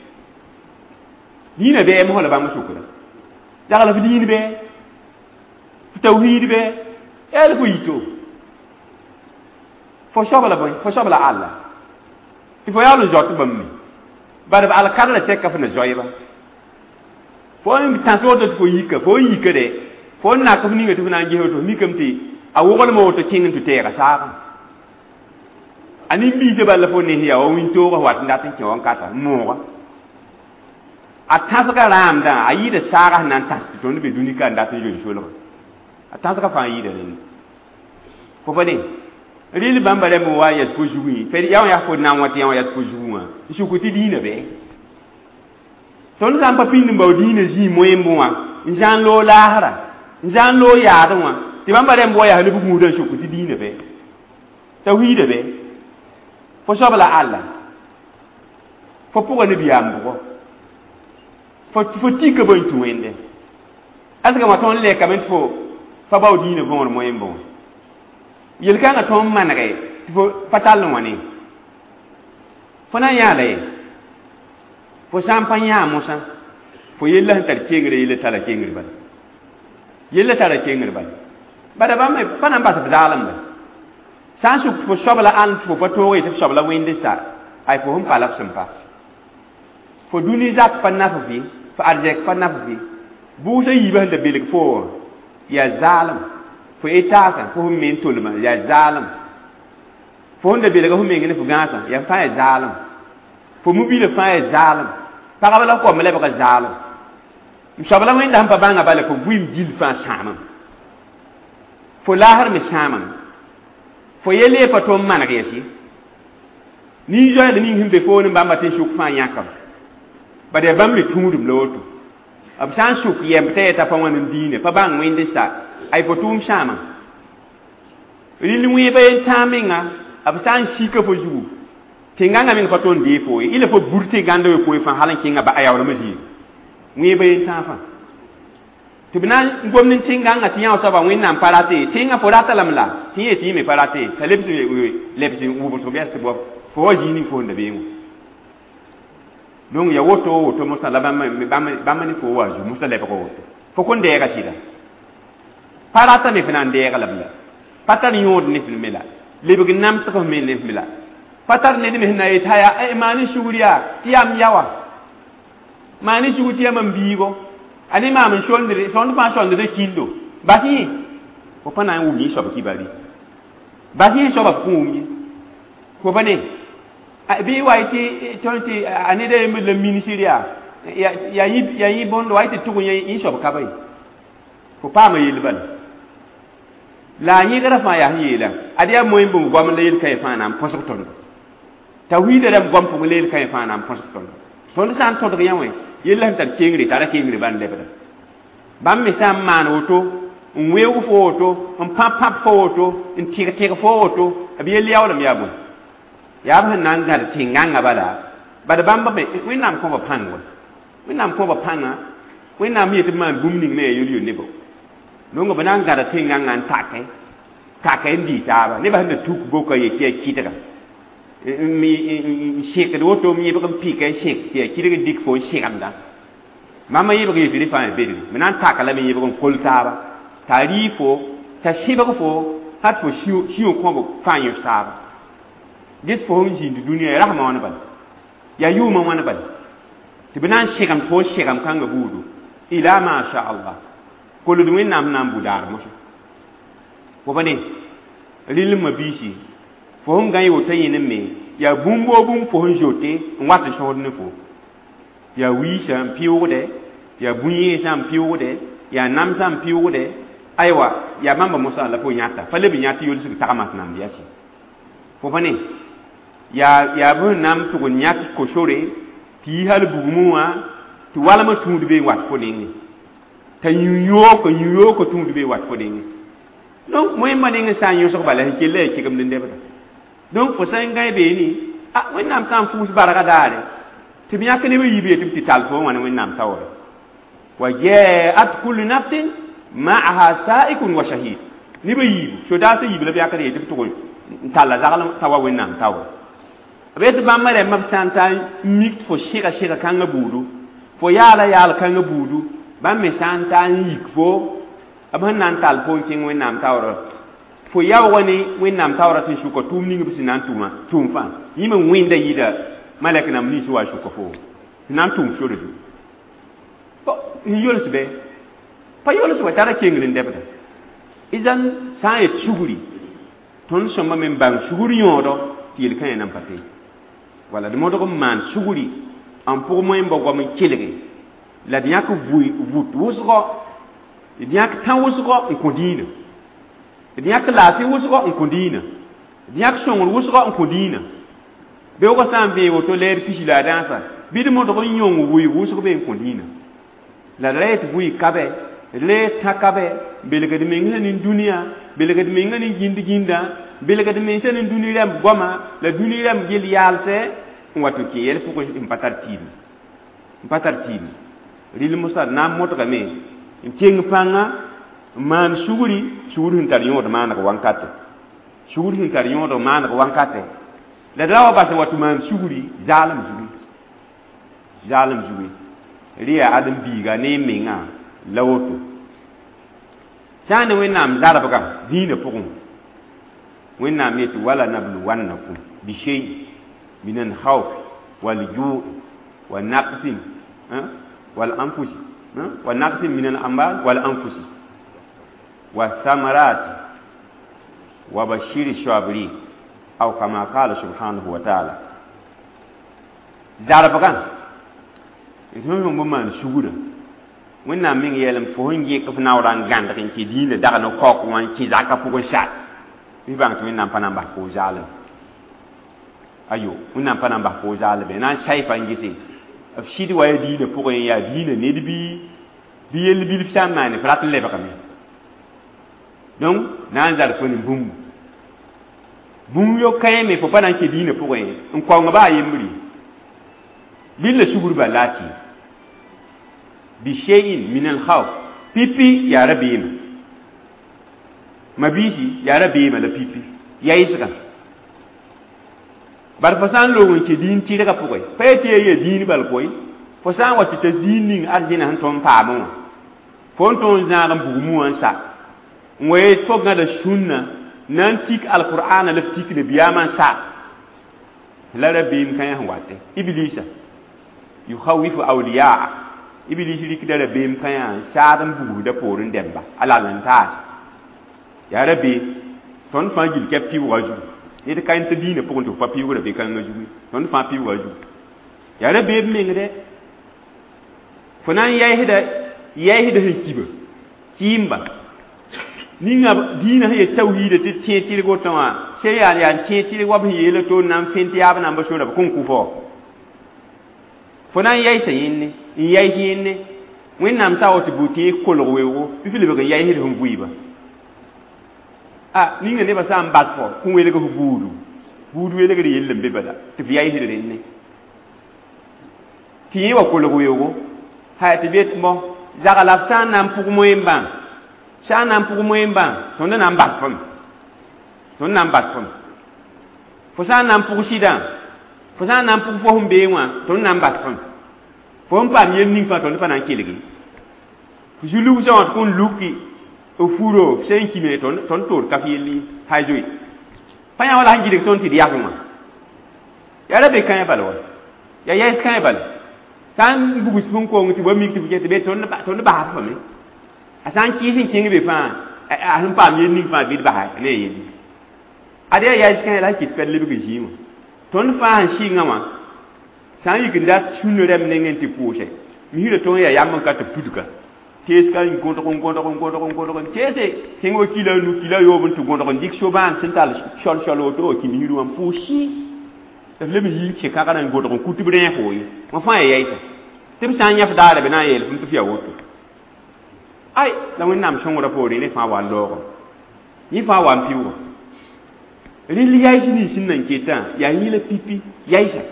bɛɛ mosã la bãmb sʋkda dagla f diin bɛɛ f tawhiid bɛɛ yaa fo yito fo sobla alla tɩ fo yaool n zɔt bãmb me bad b alkadra sɛka f na zoɛɛba fo n tãs woto tɩ fo yika dɛ fo n nak f ninga tɩ f na n ges woto f mikame tɩ a woglma woto kẽng n tɩ tɛɛga saagã a nin-biisã bala fo nes yaa wa wĩntoogã wat n dat n kẽ wa n kata n mooga a tãsga raamdã a yɩɩda saagã sẽn na n tãs tɩ tõnd be dũnika n dat n yol-solgã a tãsga fãa yɩɩda rẽnd fo pa ne rel bãmba rẽmb n wa n yas fo zugẽ fed yaa wã yaa fo na n wa tɩ yaa wã yas fo zugẽ wã n sʋk tɩ diinã bɩ tõnd sã n pa pĩnd n bao diinã zĩig moẽmbẽ wã n zã n loog laasra n zã n loog yaadẽ wã tɩ bãmba rẽmb wa yaa leb gũudã n sʋk tɩ diinã bɩ tawhiidã bɩ fo soabla alla fo pʋga nebiyaam bʋgɔ fo tika bõn tũ wẽnde asga wã tõnd lɛkame tɩ fo fa bao diinã võor moẽmbẽ wã yel-kãngã tõnd manege tɩ fo pa tall n wa ne fo na n yãala ye fo sã n pa yãa mosã fo yella sẽn tar kengre yella tara kengr bala bada bãmb me pa na n bas b zaalemba sã n sʋk fo soabla ãn tɩ fo pa tõog ye tɩ f soabla wẽnde sa ay fo sẽn pa la f sẽn pa fo dũni zak pa naf vɩ fo arzɛk pa naf vɩ buusã yiibã sẽn da belg fo wã yaa zaalem fo etaasã fo sẽn me n tolmã yaa zaalem fo sẽn da belga fo meng ne fo gãasã yaa fãa yaa zaalem fo mobila fãa yaa zaalem pagb la kom lebga zaalem n soabla wẽnda sẽn pa bãnga bala fo buim gil fãa sãamam fo laasr me sãamam fo yell ye pa tõnd maneg yɛs ye nin-zoɛɛla ning sẽn be foone bãmba tɩ n sʋk fãa yãkam bad yaa bãmb me tũudum la woto b sã n sʋk yɛmb t'a yɛta pa wãn n diine pa bãng wẽnde sa ay fo tʋʋm sãama rɩl wẽebã yen tãag menga b sã n sika fo zugu tinganga min faton di fo il faut burti gando ko fa halan kinga ba ayaw ma ji ngi bayin ta fa tibna gomnin tinganga tiya so ba win nan parate tinga fo data lamla tiye ti me parate lebsi wo so bes bo fo ji ni fo ndabe ngo donc ya woto musalaba bamma ni fo waju musalaba ko woto fo kon de ga sida parata ne finan de ga labla patar yod ni filmela lebig nam sa ko men ni filmela patar ne mi na itaya ay mani shuriya tiyam yawa mani shuriya man bigo ani ma man shondre kilo bati ko pana wu ni so ba kibali bati so ba kumi ko bane bi waiti tonti ani de mi le ministeriya ya yi bondo waiti tugun yi so ba kabai ko pa ma yilbal la yi gara fa ya yila adiya moyin bu gom le yil kay fa nam posok ton tawhid da gom fu le yil kay fa nam posok ton san to de yawe yilla tan kengri tara kengri ban le bada bam mi sam man woto nwewu fo woto pap fo woto tiga fo woto abiya liyawlam yabu yab nan gar tinganga bada bamba be winam ko ba pangwa winam ko ba panga winam yit man bumning me yulu nebo nongo banan gar tinganga take ndi taba ne ba na tuk boka ye kitaka mi shek do to mi ba pike shek ye kitaka dik fo shekanda mama yiba ge fili fa be minan takala mi yiba ko koltaba tarifo ta shiba ko hat fo shiu ko bo fa yo saba dis fo nji di dunia rahma wana bal ya yuma wana bal tibinan shekam fo shekam kanga budu ila ma sha Allah ko lu min nam budar mo ko bane lil mabisi fo ngai o tayin me ya bumbo bum fo jote ngwat shod ne fo ya wi sham piwode ya bunye sham piwode ya nam sham piwode aywa ya mamba musa la fo nyata fale bi nyata yul su takamas nam biya shi fo bane ya bu nam tu nyat ko shore ti hal bugumuwa ti wala ma tundu be wat fo ningi ta yuyo ko tundu be wat fo ningi donc moy maninga sa yo so bala ke le ke gam den debata donc fo sa ngai be ni wen nam sam fu baraka dare ti bi yakene be yibe ti tal fo wan wen nam tawre wa ja'at kullu nafsin ma'aha sa'ikun wa shahid ni be yibe so da sa yibe le yakare ti to ko talla zagalam tawa wen nam tawre bet ba mare mab santa mik fo shira kanga budu fo yala kanga budu ba me santa yik fo aban nan tal fo king wen nam tawre fo yaw woni wen nam tawre tin shuko tum ni ngi sinan tum fa yima winda yida malaka nam ni suwa shuko fo nan tum shoro du ko yolos be pa yolos wa tara kengrin debata izan sa et shuguri ton somma men bang shuguri yodo til kan nan pate wala de modo ko man shuguri en pour moi mbogo men kilege la dia ko vut wusgo dia ka tan wusgo ko dina dia ka lafi wusgo ko dina dia ka shongul wusgo ko dina be ko sambe woto ler fishi la dansa bi de modo ko nyongu wuy wusgo be ko dina la ret wuy kabe le takabe belega de menga ni dunia belega de menga ni ginda belega de menga ni dunia goma la dunia gil yalse watu ki yel fuko impatar tim ril musa nam moto kame ting panga man suguri hintar yodo man ko wankate suguri hintar yodo man ko wankate la dawa ba watu man suguri zalam suguri riya adam biga ne menga lawoto sane wenam zarabaka dina pokon wenam yetu wala nablu wannakum bi shay min al khawf wal ju' wa naqsin wal anfus wa naqsin min al amwal wal anfus wa thamarat wa bashir ash-sabirin aw kama qala subhanahu wa ta'ala zarabaka itu mo man sugura wenna min yelam fo ngi ko na ran ganda kin ki dina daga no ko wan ki zaka fu ko sha bi bang to wenna pana ba ko jale ayo wenna pana ba ko jale be na shaifa ngi si af shidi waye dina fu ko ya dina ne bi yel bi fi samane frat le ba kam donc nan zal ko ni bum bũmb yo kãeme fo pa na n ke diinã pʋgẽ n kaoongã baa yembri bɩ la sugr bala a tɩ bishayin min alkhawf pipi yaa rabeemã mabiisi yaa rabeemã la pipi yaɩsgã bar fo sã n loog n ke diin tɩrgã pʋgẽ pa ye tɩ ya diin bal koy fo sã n wa tɩ ta diin ning arzẽna sẽn tõnd paamẽ wã fo n tõnd zãag n bugmẽ wã n sa n wa ye fo gãda sũnnã na n tik alqur'ana la f tik nabiyaamã n sa la rabeem kãyã sẽn wate iblisa yukhawifu awliyaa iblis rikda rabeem kãyã n saad n bugsda poor n dẽmba a lall n taas yaa rabeem tõnd fãa gil kɛp pɩʋga zugu ned ka n ta diinã pʋgẽ tɩ f pa pɩʋgra be kãngã zugu tõnd fãa pɩʋga zugu yaa rabeem mengdɛ fo na n yɛɛsda sẽn kiba kɩɩmba ninga diinã sẽn yet tawhiidã tɩ tẽ tɩrg wotã wã sẽn yaa n tẽ tɩrg wa b sẽn yeela toor na n fẽn tɩ yaab na n ba sora b kõn kʋ fo na n yɛɩsa yẽnne n yɛɩs yẽnne wẽnnaam sa wa tɩ bu tɩ kolg weoogo bɩ fɩ lebg n yɛɩsd sẽn vʋɩɩba ninga nebã sã n bas fo kõ welg f buud welgd yell n be bala tɩ f yɛɩsd rẽnne tɩ yẽ wa kolg weoogo tɩ bet mo zaga la f sã n na n pʋg moẽmbã sã n na n pʋg moẽmbã tõnd na n bas fame tõnd na n bas fame fo sã n na n pʋg sɩdã fo sã n na n pʋg fo sẽn bee wã tõnd na n bas fame fo n paam yel ning fãa tõnd pa na n kelge fo zu-lugsã wã tɩ kõn luki f furo sẽn kime tõnd toor kaf yelli hay zoe pa yã wala sẽn gɩdg tõnd tɩ d yasẽ wã yaa ra be kãe bala wa yaa yɛɛs kãe bala sã n bugs fõn koong tɩ wa mik tɩ f ket be tõnd basd fame a sã n kɩɩs n kẽng be fãa a sẽn paam yel ning fãa bɩd basa ne a yelli ad yaa yɛɛs kãe la sẽn kɩt pɛd lebg zĩig wã tõnd fãa sẽn sɩngã wã sã n yik n dat sũnã rɛm nengẽ tɩ pʋʋsɛ misrã tõnd yaa yam n ka tɩ b tudga teeska n gõdg teese kẽng wa kila nu kila yoob n tɩ gõdg n dɩk sobãan sẽn tall sol woto wa kĩ misr wã n pʋʋs sɩ f leb n yɩɩg kẽ-kãgã n gõdg n kut b rẽ fo ye wã fãa ya yɛɩsa tɩ b sã n yãf daara be na n yeel fm tɩ f ya woto ay la wẽnnaam sõngrã poore ne fãa wa n loogɔ yẽ fãa wa n pɩʋgɔ rel yɛɩs nins sẽn nan ketã yaa yẽ la pipi yɛɩsa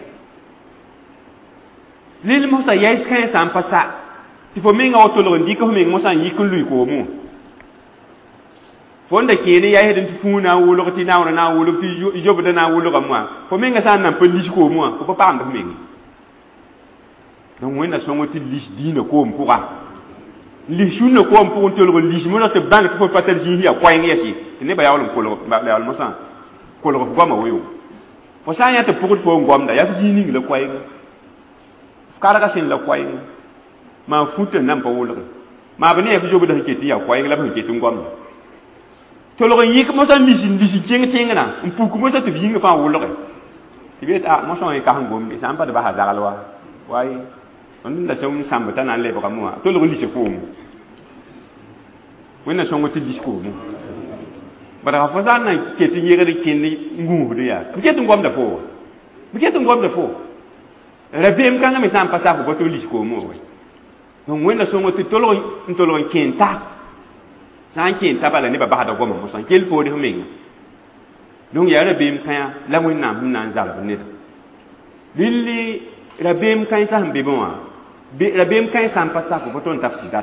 rel mosã yɛɩs kãe sã n pa sa tɩ fo menga wa tolg n dɩk f meng mosã n yik n lʋɩ koomẽ fo n da kẽene yɛɩsd n tɩ fũu na n wʋlg tɩ naoorã na n wʋlg tɩ zobda na n wʋlgame wã fo menga sã n nan pa lis koomẽ wã fo pa paamd f menge donc wẽnna sõngo tɩ lis diinã koom pʋga lis sũnnã koom pʋgẽ tolg n lis mosã tɩ b bãng tɩ fo pa tar zĩis yaa koɛɛng yɛsɩ tɩ nebã yaool n yaool mosã kolg f goama weo fo sã n yã tɩ pʋgd fo n gomda yaa f zĩig ning la koɛɛngã f karga sẽn la koɛɛngã maa fũtã n nan pa wʋlge maa b ne yaa f zobda sẽn ket n yaa koɛɛng la b sẽn ket n gomda tolg n yɩk mosã n lis kẽng tẽngrã n puk mosã tɩ f yĩngã fãa wʋlge tɩ bet mosã wã ka sẽn gomde sã n pa tɩ basa zagl wa waye tõnd la sõng sãmb t'a na n lebgame wã tolg n lisa koomẽ wẽnna sõng tɩ lis koomẽ bara fo sã n na ket n yegd kẽnd n gũusd yaa b ket n gomda fo wa b ket n gomda fo rabeem kãngã me sã n pa sa fo pa tog lis koomẽ wa donc wẽnna sõng tɩ tolg n kẽn ta sã n kẽn ta bala nebã basda goma mosã n kell poore f menga donc yaa rabeem kãyã la wẽnnaam sẽn na n zalb neda rɩlli rabeem kãy sã sẽn be bẽ wã rabeem kãy sã n pa sa fo pa tõnd tab sɩ dat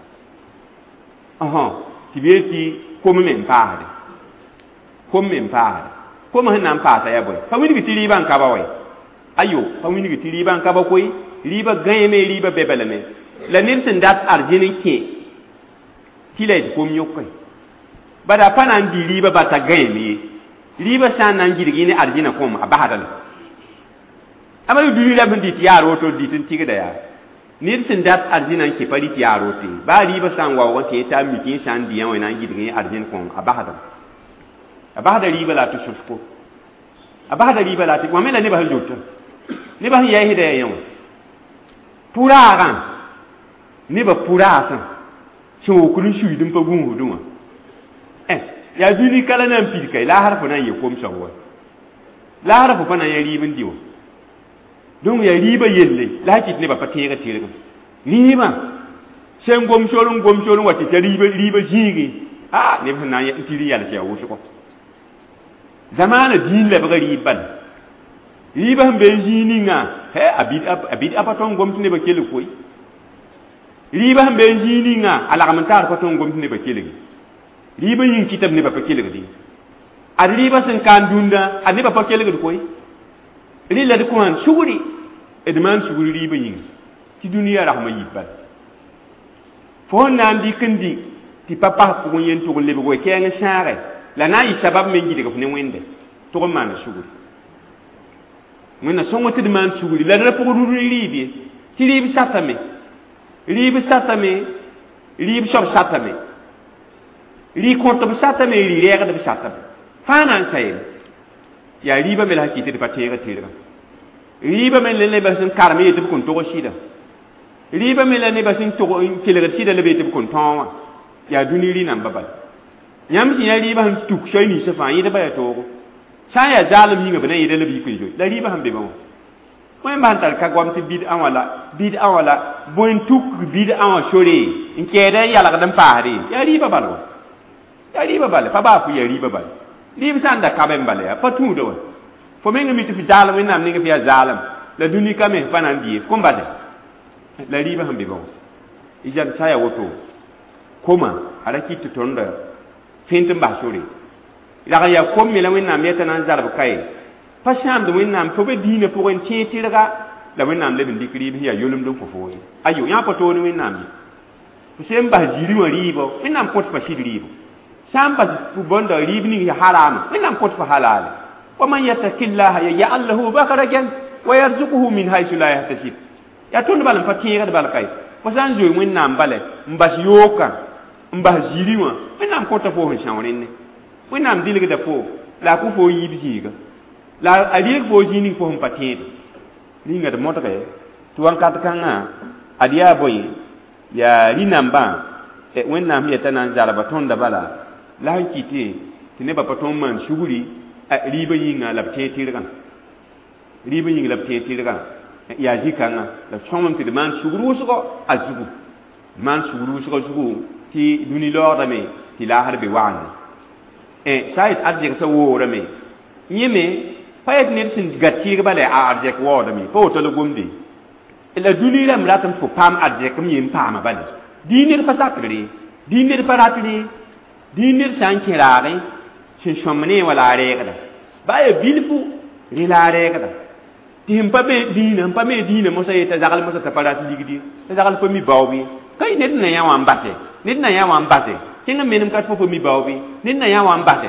wã tɩ bee tɩ kom me n paasde kom me n paasde kom sẽn na n paasa yaa bõe pa wilg tɩ rɩɩbã n kaba wa ayo pa wilg tɩ rɩɩbã n kaba koe rɩɩbã gãeeme rɩɩbã bɛ balame la ned sẽn dat arzẽn n kẽ tɩ la d kom yoke bada pa na n dɩ rɩɩbã bata gãeem ye rɩɩbã sã n na n gɩdg yẽ ne arzẽnã kõm a basda le ama la dũni la sẽn dɩt yaar woto dɩt n tɩgda yaa ned sẽn dat arzẽnã n kẽ pa rɩt yaar wote baa rɩɩbã sã n waoogã tɩ t'a mik yẽ sã n dɩ yã wẽ na n gɩdg yẽ arzẽn kõm a basda rɩɩbã la a tɩ sõsgo a basda rɩɩbã la a tɩ wã me la nebã sẽn jota nebã sẽn yɛɛsda yaa yẽ wã pʋraagã nebã pʋraasã sẽn wokd n suiid n pa gũusd wã yaa dũni kala na n pidka laasr fo na n yɩ kom soab wa laasr fo pa na n ya rɩɩb n dɩ wa donc yaa rɩɩbã yelle la sã kɩt nebã pa tẽeg tɩrgem rɩɩbã sẽn gom-sor n wa tɩ ta rɩɩbã zĩige neb sẽn na n tɩr n yals yaa wʋsgo zamana din le ba riban riba be jininga he abid apaton gomti ne ba kele koy riba be jininga ala kamantar paton gomti ne ba kele riba yin kitab ne ba kele di ad riba sen kan dunda ad ne ba kele di koy rila de kuran suguri edman suguri riba yin ti duniya rahma yibal fo nan di kendi ti papa ko yen to le bo ke nga sare la na yi sabab men gidi ko ne wende to ko man suguri wena songo ti man suguri la na ko du ribi ti ribi satame ribi sob satame ri ko to satame ri rega de satame fanan sayel ya riba mel hakite de patera tira riba mel le basin karme yete ko to shida riba mel ne basin to kelere shida le bete ko tonwa ya duniri nan babal nyam si ya riba han tuk shoyni se fa yede ba ya to sa ya zalim hinga bana yede le bi ko jo la riba han be ba mo ban tar ka gwam ti bid an wala boin tuk bid an shore in kede ya la dan pare ya riba bal fa ba fu ya riba bal lim sanda kaben bale ya patu do fo menga mi tu fi zalam nam ninga fi zalam la duni kame fanan die ko mbade la riba hambe bon ijan saya woto koma ara kitu tonda fintum ba sori ila ya kom mi la wenna meta nan zarab kai fa sham do wenna fo be dine fo en titirga la wenna le bin dikri bi ya yolum dum fo ayo ya pato ni wenna mi fo sem ba jiri wa ribo wenna ko fa shidribo sambas bonda ribni ya haram inam kot fa halal wa man yattaqillaha yaj'al lahu makhrajan wa yarzuquhu min haythu la yahtasib ya tun balam fatira bal kay ko san joy mun nam bale mbas yoka mbas jiriwa inam kot fa ho shawrenne inam dilga da fo la ku fo yibi jiga la adik fo jini fo hum patin ni ngada mota kay to wan kat kanga adiya boy ya rinamba e wennam yetana jaraba ton da bala la kite tine ba paton man shuguri riba yinga labte tirgan ya jikanga la chomam ti man shuguru suko azugu man shuguru suko ti duni lo dame ti la harbe wan sai adje sa wo rame nyeme payet ne sin gatti ba le adje ko wo dame ko to lo gomdi ila duni ram latam fo pam adje kam yim pam ba dinir pasakri dinir paratri dinir san kirare shin shomne wala regada baya bilfu rilare kada tim pa be dina mo say ta jagal mo sa parat ligidi ta jagal fa mi bawbi kay net na ya wan basse kinga menim kat fo mi bawbi net na ya wan basse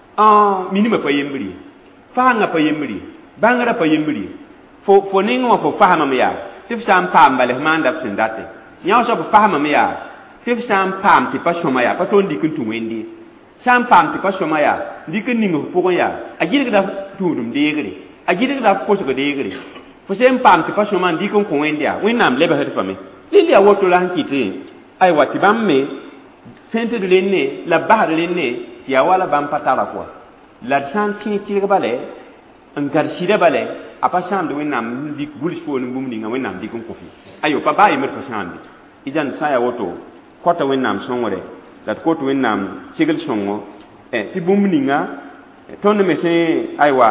minima pa yembri fa nga pa yembri bangara pa yembri fo ningo fo fahama me ya tif sam pam bale manda sindate nyaw so fahama me ya tif sam pam ti pa shoma ya pa ton dikin tu wendi sam pam ti pa shoma ya dikin ningo fo ya agir da tudum degre agir da ko so degre fo sem pam ti pa shoma dikin ko wendi ya winam lebe hadi fami lili ya woto lan kiti ay wati bamme sente de lenne la bahar lenne ya wala bam patara ko la san ti bale an garshida bale apa sham de winam dik bulish fo no bumni nga winam dikin ko fi ayo pa bayi mer ko sham ijan saya woto kota winam songore dat koto winam sigil songo ti bumni nga tonne mese aywa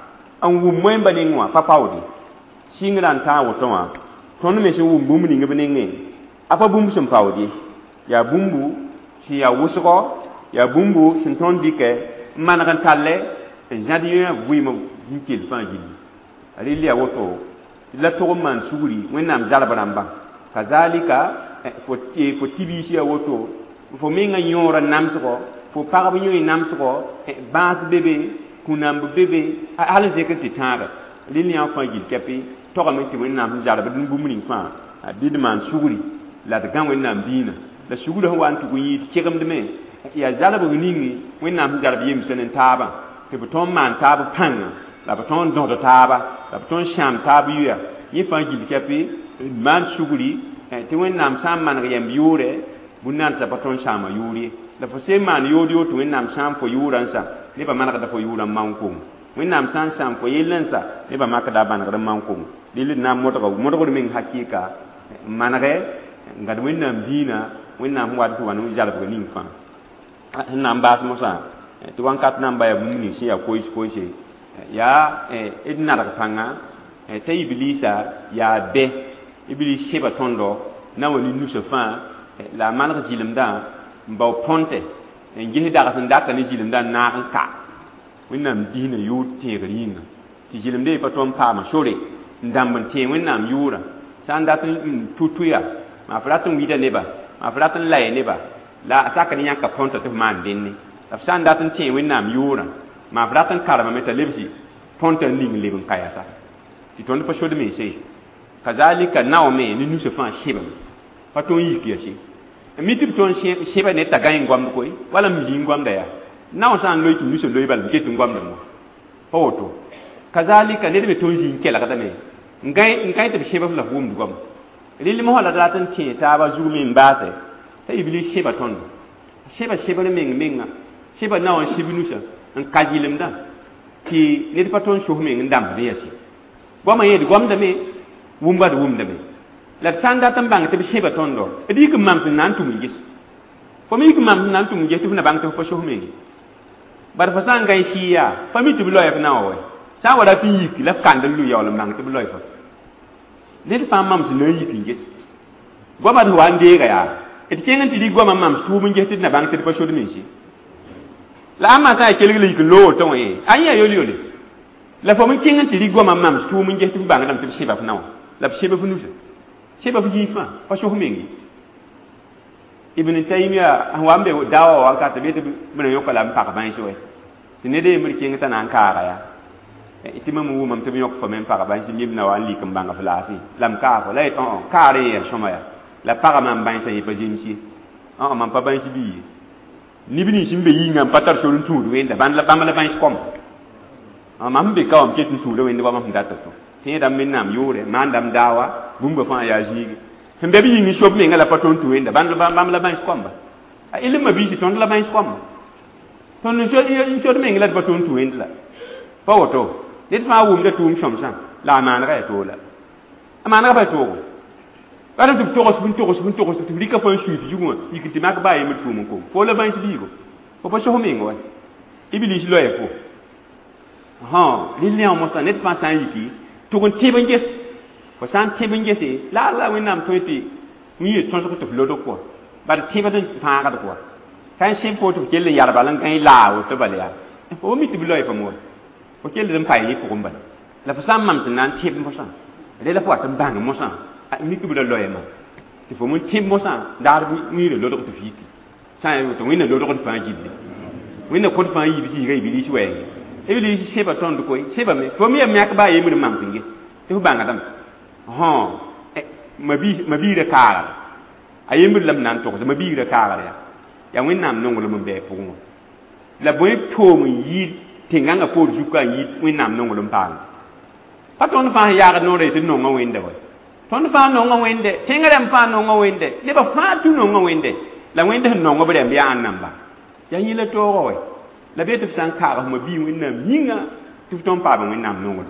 an wu moyba ningwa papawdi singran ta woto wa tonne mese wu bumni nga benenge apa bumbu sum pawdi ya bumbu si ya wusko ya bumbu sin ton dike managan talle jadiyo buima dikil fangili ali liya woto la to man suguri winam zalbaramba kazalika fo tibisi ya woto fo minga nyora namsoko fo pagabu nyoy namsoko bas bebe kunambu bebe hala zeke titara lili ya fangil kapi to ga menti winam zalba dun bumuni fa bidman suguri la de gan winam dina la suguri ho wan tugu yi kegam de me ya zalba ningi winam zalba yim senen taba te beton man taba panga la beton don de taba la beton sham taba yuya yi fangil kapi man suguri te winam sam man ga yam yure bunan sa beton shama yuri la fo se man yodi to winam sam fo yuran sa ne ba man ga fo yuran manko winam sam fo yelensa ne ba maka da ban ga manko dili na moto ko min hakika manare ngad winam dina winam wad ko wanu jalb ga ning fa nam bas mosa to wan kat nan baya bum ni shi ya kois ya edna da panga te iblisa ya be iblis sheba tondo na woni nusa fa la manra zilimda mbaw ponte ngi daga san daka ni zilimda na ka winnam dina yu tegringa ti zilimde patom pa ma shore ndam te winnam yura san datin tutuya ma fratun wida neba ma fratun lay neba la saka ni yanka ponte to man dinni san datin te winnam yura ma fratun karama meta lebsi ponte ning lebun kayasa ti ton pa shode me sei kazalika naome ni nusa fa sheba paton yiki ya shi mitib ton sheba ne tagay ngwam ko wala mi ngwam da ya naw san loy tu nusa loy bal ke tu ngwam da mo hoto kazalika ne be ton jin kela kada me ngai te sheba la hum du gwam lili mo hala datan ti ta ba zumi mbase ta iblis sheba ton sheba ne menga sheba naw shibi nusa an kajilim da ki ne paton sho me ndam be ya shi gwama yedi gwam da me wumba da wumda me la sanda tan bang te sheba tondo edi kum mam sun nan tum gis fo mi kum mam nan tum gis tu na bang te fo shohme bar fa sanga shiya fa mi tu loy fa na wo sa wala fi yik la kandal lu yaw la bang te loy fa le fa mam sun yik gis goma do wande ga ya edi kengan ti di goma mam tu mun gis na bang te fo shohme shi la amma ta kelgele yik lo to we anya yoli la fo mun kengan ti di goma mam tu mun gis tu bang dam te sheba fa na la sheba fu nusa sheba fu jifa fa sho humengi ibn taymiya wambe dawa wa ka tabe bin yokala mpa ka ban shoy tine de mirki ngata nan kara ya itima mu mam tabe yok fa men pa ka ban shi ibn wa li kam banga flafi lam ka ko lay on kare ya shoma ya la pa man ban sai fa jimshi man pa ban shi bi ni bini shimbe yi ngam patar so lun tudu wenda ban la ban shi kom mam be ka on ketin tudu wenda ba mam data to tin dam min nam yore man dam dawa bumba fa ya jigi hembe bi ni shop me ngala paton tu wenda ban la ban skomba a ilma bi si ton la ban skomba ton no so me ngala paton tu wenda la pa woto dit fa wum de tum shom sam la man ra to la amana ba to kada tu to tu lika fa shu ti juma yikiti mak ba yi mutum ko fo la ban si bi ko pa so me ngwa iblis lo e fo lili en mo sa net pa san yiki to kon teben ges ko san teben gese la winam toiti mi ton so to lodo ko ba teben pa ga ko kan shin po to kelle yar balan kan la o to balya o mi tibiloy fa mo ko kelle dem pay ko mbal la fa sam mam sin nan tib mo san le la fa tam bang mo san mi tibiloy loy ma ti fo mo tib mo san dar mi le lodo to fiki san to winna lodo ko fa jiddi winna ko fa yi bi ga bi shi waye e bi shi ba ton ko sheba me fo mi am yak ba yi mi mam sin ge ti banga dam mabi da kara ayim lam nan to mabi da kara ya winnam nongolo mo be pugo la boy to mo yi tinganga po juka yi winnam nongolo mpang paton fa ya ga no re tin no ngawende wa ton fa no ngawende tingare mpa no ngawende le ba fa tu no ngawende la wende no ngobere mbiya annamba ya yi le to roy la be tu san kara mo bi winnam yinga tu ton pa ba winnam nongolo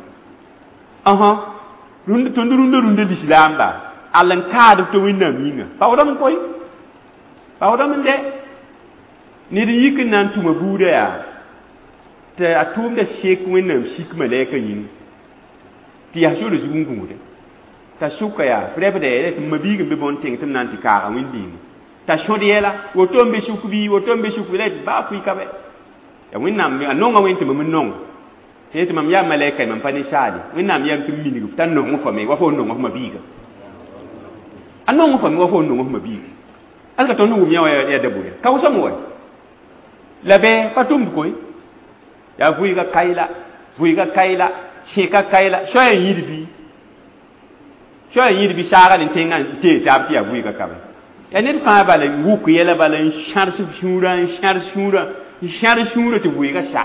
runde l'islam ba alan kaadu to winna minga pawdam koy pawdam de ni di yik nan tuma buuda ya te atum de shek winna shik maleka yin ti ya so de zungu de ta suka ya prebe de mabiga be bon ting tum nan ti kara windi ta shodiela wotombe shukbi le ba fu ikabe ya winna mi anonga wenti mo non te mam ya malaika mam pani shadi winnam yam tum minigu tan no mo fami wa fo no mo mabiga anno mo fami wa fo no mo mabiga alka to no mi ya debu ka usa mo labe patum koy ya vuiga kaila sheka kaila shoya yirbi shaga din tenga te tapti ya vuiga kabe ya ne fa bale wuku yela bale sharsu shura te vuiga sha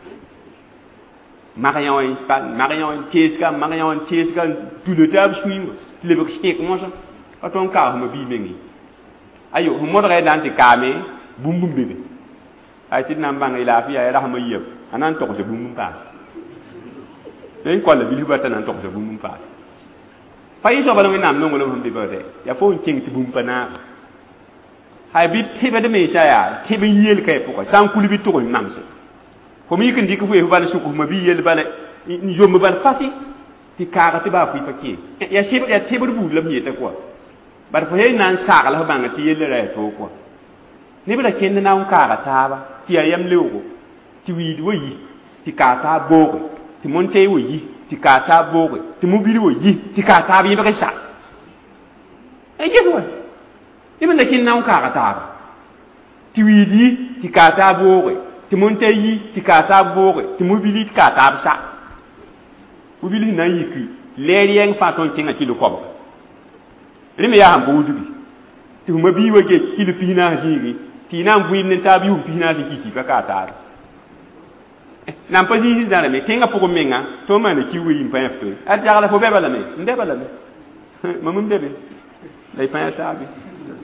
Marion Tieska, tout le table suivre, le boxier, comment ça? Quand on car, me bimengi. Ayo, vous m'aurez dans tes camés, boum boum bébé. Aïe, n'a pas la fille à la hamayep, un antor de boum pass. Then quoi le bilou batan antor de boum pass. Pas y avoir un nom, non, le bébé. Il faut une king to boum pana. hay bit tebe de me ya tebe yel kay poko san kulbi to ko namse ko mi kin dik fu bal suku ma bi yel bal yom bal fati ti kaga ti ba fu paki ya shebe ya tebe bu lam yeta ko bar fo hey nan saga la banga ti yel ra to ko ni bela ken na un kaga taba ti ayam lewo ti wi wo yi ti ka ta bogo ti monte wo yi ti ka ta bogo ti mobili wo yi ti ka ta bi ba ka sa e geso ibn da kin nan ka ta ti widi ti ka ta bogo ti monte yi ti ka ta bogo ti mobili ti ka ta sa mobili na yi ki leri yang fa ton tinga ti lo ko rime ya han bo dubi ti mo bi wo ge ki lu pina jiri ti nan bu nin ta bi u pina ji ki ka ta nan pa ji dara me tinga pogo menga to ma ne ki wi impa efto a jagala fo beba la me ndeba la me mamum bebe dai pa ta bi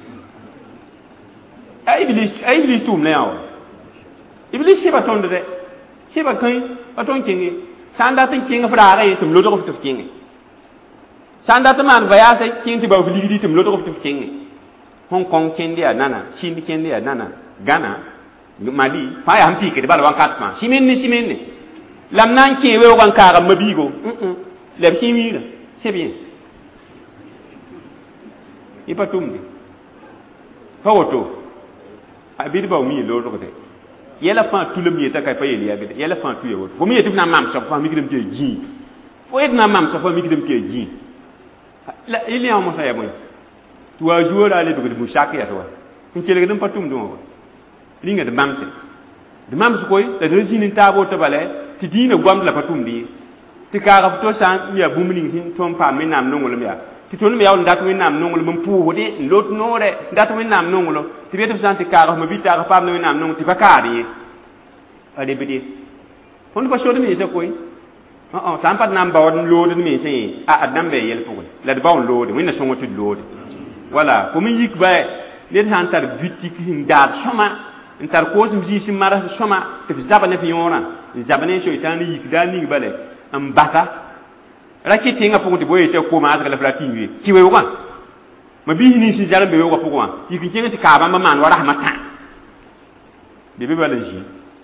ay iblis tum le yaw iblis se ba ton de se ba kan ba ton kingi sanda tin kinga fra ga tum lo do ko tum kingi sanda ta man vaya sai kin ti ba vili di tum lo do ko tum kingi Hong Kong kendia nana China kendia nana Ghana Mali fa ya hampi ke bal wan katma simen lam nan ke we wan ka ma bigo le simi la c'est bien ipatum de fawoto abidi ba mi lo ro de yela fa tout le mi ta kay pa yeli ya yela fa tout yewo bo mi yetu na mam so fa mi gidem ke ji fo et na mam so fa mi gidem ke ji la ili en mo sa ya moy tu a jouer aller de mu chaque ya to in ke le gidem patum do linga de mamse koy da rejinin tabo to bale ti dina gwam la patum bi ti ka ga to san ya bumling hin tom pa min nam nongol ya ti to mi yaw ndat min nam nongol mum pu de lot nore ndat min nam nongol ti beto san ti ka ga ma bi ta ga pa min nam nong ti ba ka ri ade bidi fon ko shodo mi se koy san pat nam ba won lot mi se a nam be yel pu la de ba on lot min na songo ti lot wala ko min yik ba le han tar bitik hin dar soma ntar ko sim ji sim mara soma te zabane fi yona zabane shaytan yik dani bale am baka rakiti nga fundi boye te ko ma azga la tinwi ki we wa ma bi ni si jaran be ko ko yik ngi ti ka ba ma man wa rahmatan be be bale ji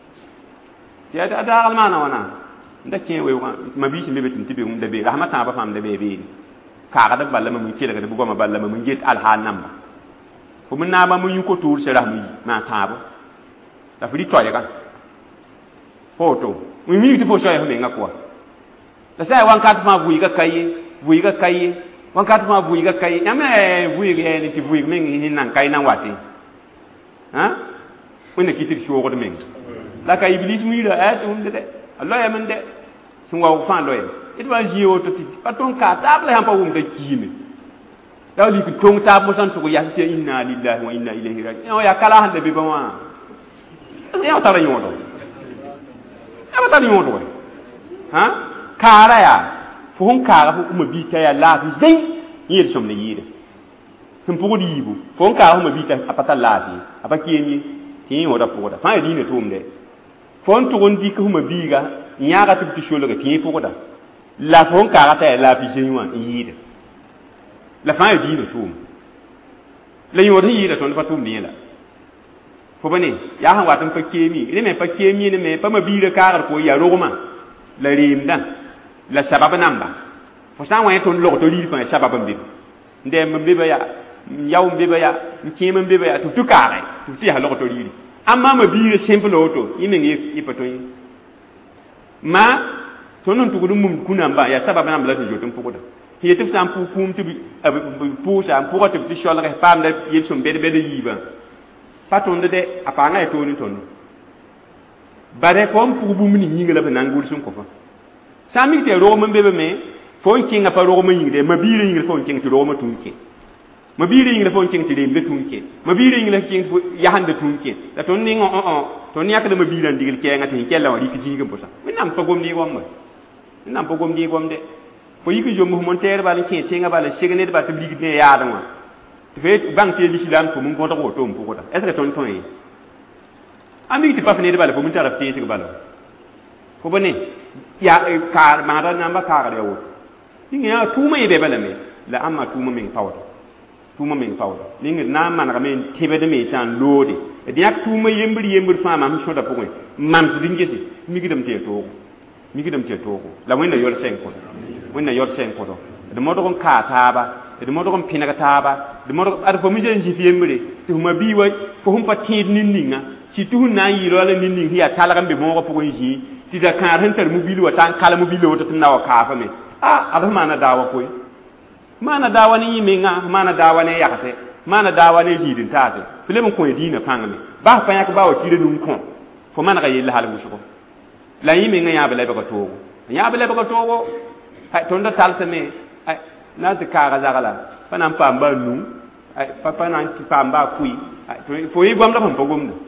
ya da da al mana wana nda ke we wa ma bi si be tin tibe um de be rahmatan ba fam de be ka ga da balle ma mun ki daga bu goma balle ma mun get al hanam ko mun na ba mun ko tour se rahmi ma tabo da fri toya kan foto mun mi ti foto ya me ngakwa da sai wan ka ma buyi ga kai wan ka ma buyi ga kai ya me buyi ga ni ti buyi men ni nan kai nan wati ha mun ne kitir sho ko men la ka iblis mi da at um de Allah ya men de sun wa fa lo ya it was jiwo to ti paton ka table han pa um de kimi daw li ko tong ta mo san to ko ya te inna lillahi wa inna ilaihi raji'un ya kala hande be ba wa ya tara yodo ya tara yodo ha kara ya fu hon kara fu ma bi ta ya la bi zai yir som ne yire tum pu di bu fu hon kara fu ma bi ta apata la bi apaki ni ti yoda pu da fa di ne tum de fu hon to gon di ko ma bi ga nyaga tu ti sholo ga ti pu da la fu hon kara ta la bi zai wa yire la fa di ne tum la yoda yire ton fa tum ni la fo bane ya han watan fakemi ine me fakemi ne me pa ma bi re kagar ko ya rogma la rimdan la sabab namba fo san wa ton lo to li fa sabab mbi ndem mbi ba ya yaw mbi ba ya nkima mbi ba ya tu kare tu ti ha lo to li amma ma bi re simple auto ine ngi ipato yi ma tonon tu gudum mum kunamba ya sabab namba la to jotum pugoda hiyetif san pu kum tu pu sa pu ko tu shol re pam da yesum be yiba patonde de apanga e toni ton bare kom pour bu mini yinga la banangul sun ko fa sami te ro mo bebe me fo kinga pa ro mo yingde ma biire yinga fo kinga ti ro mo tunke ma biire yinga fo kinga ti de tunke ma biire yinga kinga ya hande tunke da ton ni to ni akada ma biire ndigil ke ngati ke la wari ki jinga bosa min nam pagom ni gomma min nam pagom ni gomde fo yiki jom mo monter bala ke tinga bala shigene ba to ligide ya da fait bang te l'islam ko mun gonta ko to mun ko da est ce que ton yi ami ti pa fene de bala ko mun taraf te ci bala ko bane ya kar ma da namba kar de wo tinga ya tuma yi be bala me la amma tuma min tawto tuma men fawo ninga na man ga men tebe de me san lode e yak tuma yembir fa mam so da pokoy mam su dingesi mi gidam te to la wena yor sen ko do de modo kon ka taaba de modo kon pinaga taaba de modo ar fo mi jen ji fi yembire tuma bi way fo hum pa tid ninninga ci tu na yi lo la ninning hiya tala gambe mo ko pokoy ji ti da kan ran tar mobile wa tan kala mobile wa tan na wa ka fa me adama na dawa koy mana dawa ni minga mana dawa ne yakase mana dawa ne didin taate filem ko dina pangame ba fa yak ba o tire dum kon fo mana ga yella hal musuko la yi minga ya bele ba to hay tonda talta me ay na de ka ga zagala fa nan pa mba nu ay papa nan ki pa mba kui ay fo yi gwam la pam pogum de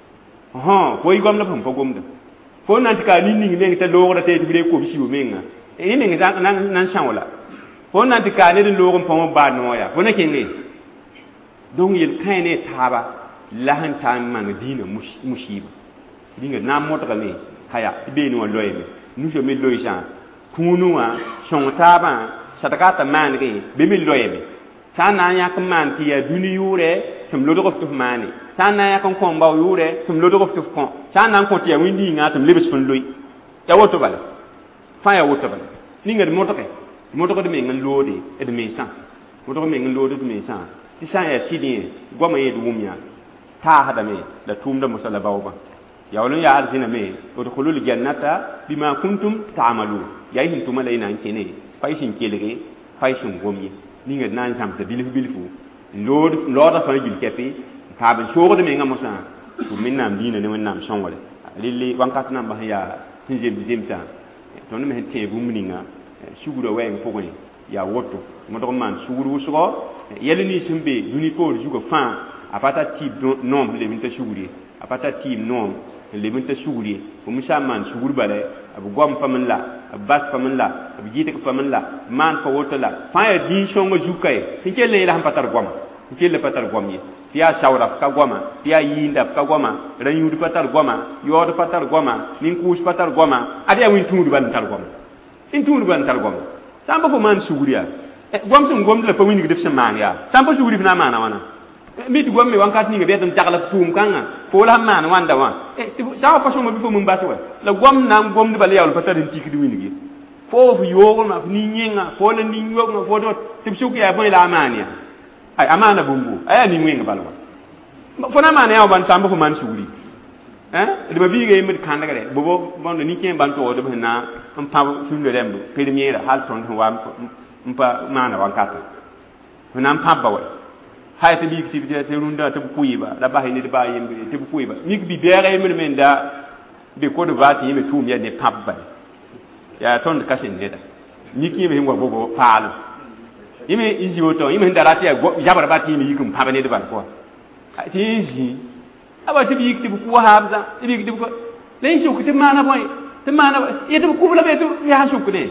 fo yi gwam la pam pogum de fo nan ka ni ne ta lo ra te bi ko bi si o minga e minga nan shawla fo nan ka ne de lo gon pam ba no ya fo na kenge donc yel kayne taba lahan tan man dina mushiba dinga na mota me haya be no loyeme nu je me loyja kunua son taba sadaka man ge be me loyeme sana ya man ti ya duni yure tum lo do ko mani sana ya kon ba yure tum lo do ko kon sana ko ti ya windi nga tum lebes fon loy ya woto bala fa ya woto bala ninga moto ko de me ngan lode e de me san moto ko me ngan lode de me san ti san ya sidin goma ye dumya ta hada me la tumda musalla bawba ya walun ya arzina me udkhulul jannata bima kuntum ta'malu ya yin tuma lay nan kene fay sin kelege fay sin gomi ni nga nan sam sa bilfu lord fa jil kepi ka ben shogo de me nga musa to min nam dina ne wonnam songole lilli wankat nam ba ya tinje bizimta to ne me te bu muninga suguro wen pogoy ya woto moto man suguru sugo yelini sumbe duni por jugo fa apata type nom le minta suguri apata type nom le minta suguri ko musa man sugur bale abu gom familla bas familla abu jite ko familla man fa woto la fa ya din shongo jukay tinke le la patar gom tinke le patar gom yi tiya shawra ka goma tiya yinda ka goma ran yudu patar goma yodo patar goma nin kuus patar goma ade win tudu ban tar goma in tudu ban tar goma samba ko man suguriya gom sun gom la pawini gidef man ya samba suguri na mana wana mi gom mi wankat ni be dum takala tum kanga ko la man wanda wa sa pa so mo bi fo mun baso la gom na gom de bal yawul patarin tikidi winigi fofu yogo na ni nyenga fo la ni yogo na fo do tib suku ya boy la amania ay amana bumbu ay ni ngenga balwa fo na mana ya ban samba ko man suguri de ba biige yimbe kanda gare bobo bon ni ken ban to do na am pa sunde rembo premier hal ton wa mpa mana wankata nam pabba wa hayta bi activité te runda te kuyiba la ba ni de ba yimbe te kuyiba mi bi bere yimbe men da be ko do vati yimbe tum ya ne pabba ya ton de kasin deda ni ki yimbe ngwa bobo paalo yimbe inji woto yimbe ndarati ya jabara bati yimbe yikum pabba ne de ban ko ti inji aba te bi activité ku habza te bi activité ko len shi ku te mana boy te mana yete ku la be to ya shu ku de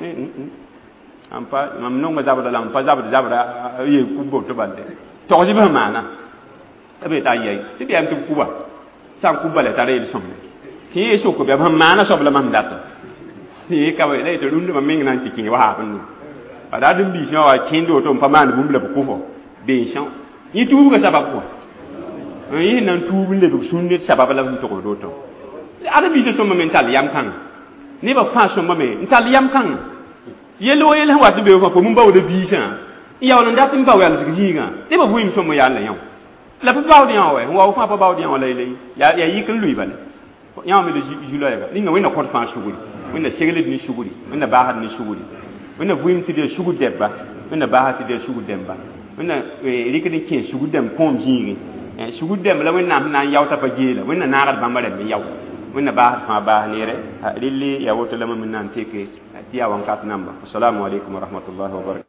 ampa mam nonga zabada lam pa zabada ye kubo to bande to ji ba mana tabe ta ye ti bi am tu kuba sa kuba le tare il somne ti ye so ko be ba mana so bla mam data ti ka we le to rundu ma minga nan ti kinga wa ha nu pada dum bi sho wa kindo to pa man bum le ku fo be sho ni tu ga sabab ko yi nan tu bum le sunne sabab la to ko do to ada bi so ma mental yam kan ni ba fa so ma me mental yam kan yelo yel ha watu be ko mun bawo de bi kan ya wala ndatin bawo ya ligi ga de ba buim so mo ya la yaw la pa bawo de yaw we wa fa pa bawo de yaw la le ya yi kan lui bale yaw me de julo ya ni nga wena ko fa shuguri wena segele ni shuguri wena ba ha ni shuguri wena buim ti de shugu debba wena ba ha ti de shugu demba wena rikini ke shugu dem kom jingi shugu dem la wena na yaw ta pa jela wena na ga bambare me yaw wena ba ha ba nere lilli ya woto lama min nan teke tiya wankat namba assalamu alaikum wa rahmatullahi wa barakatuh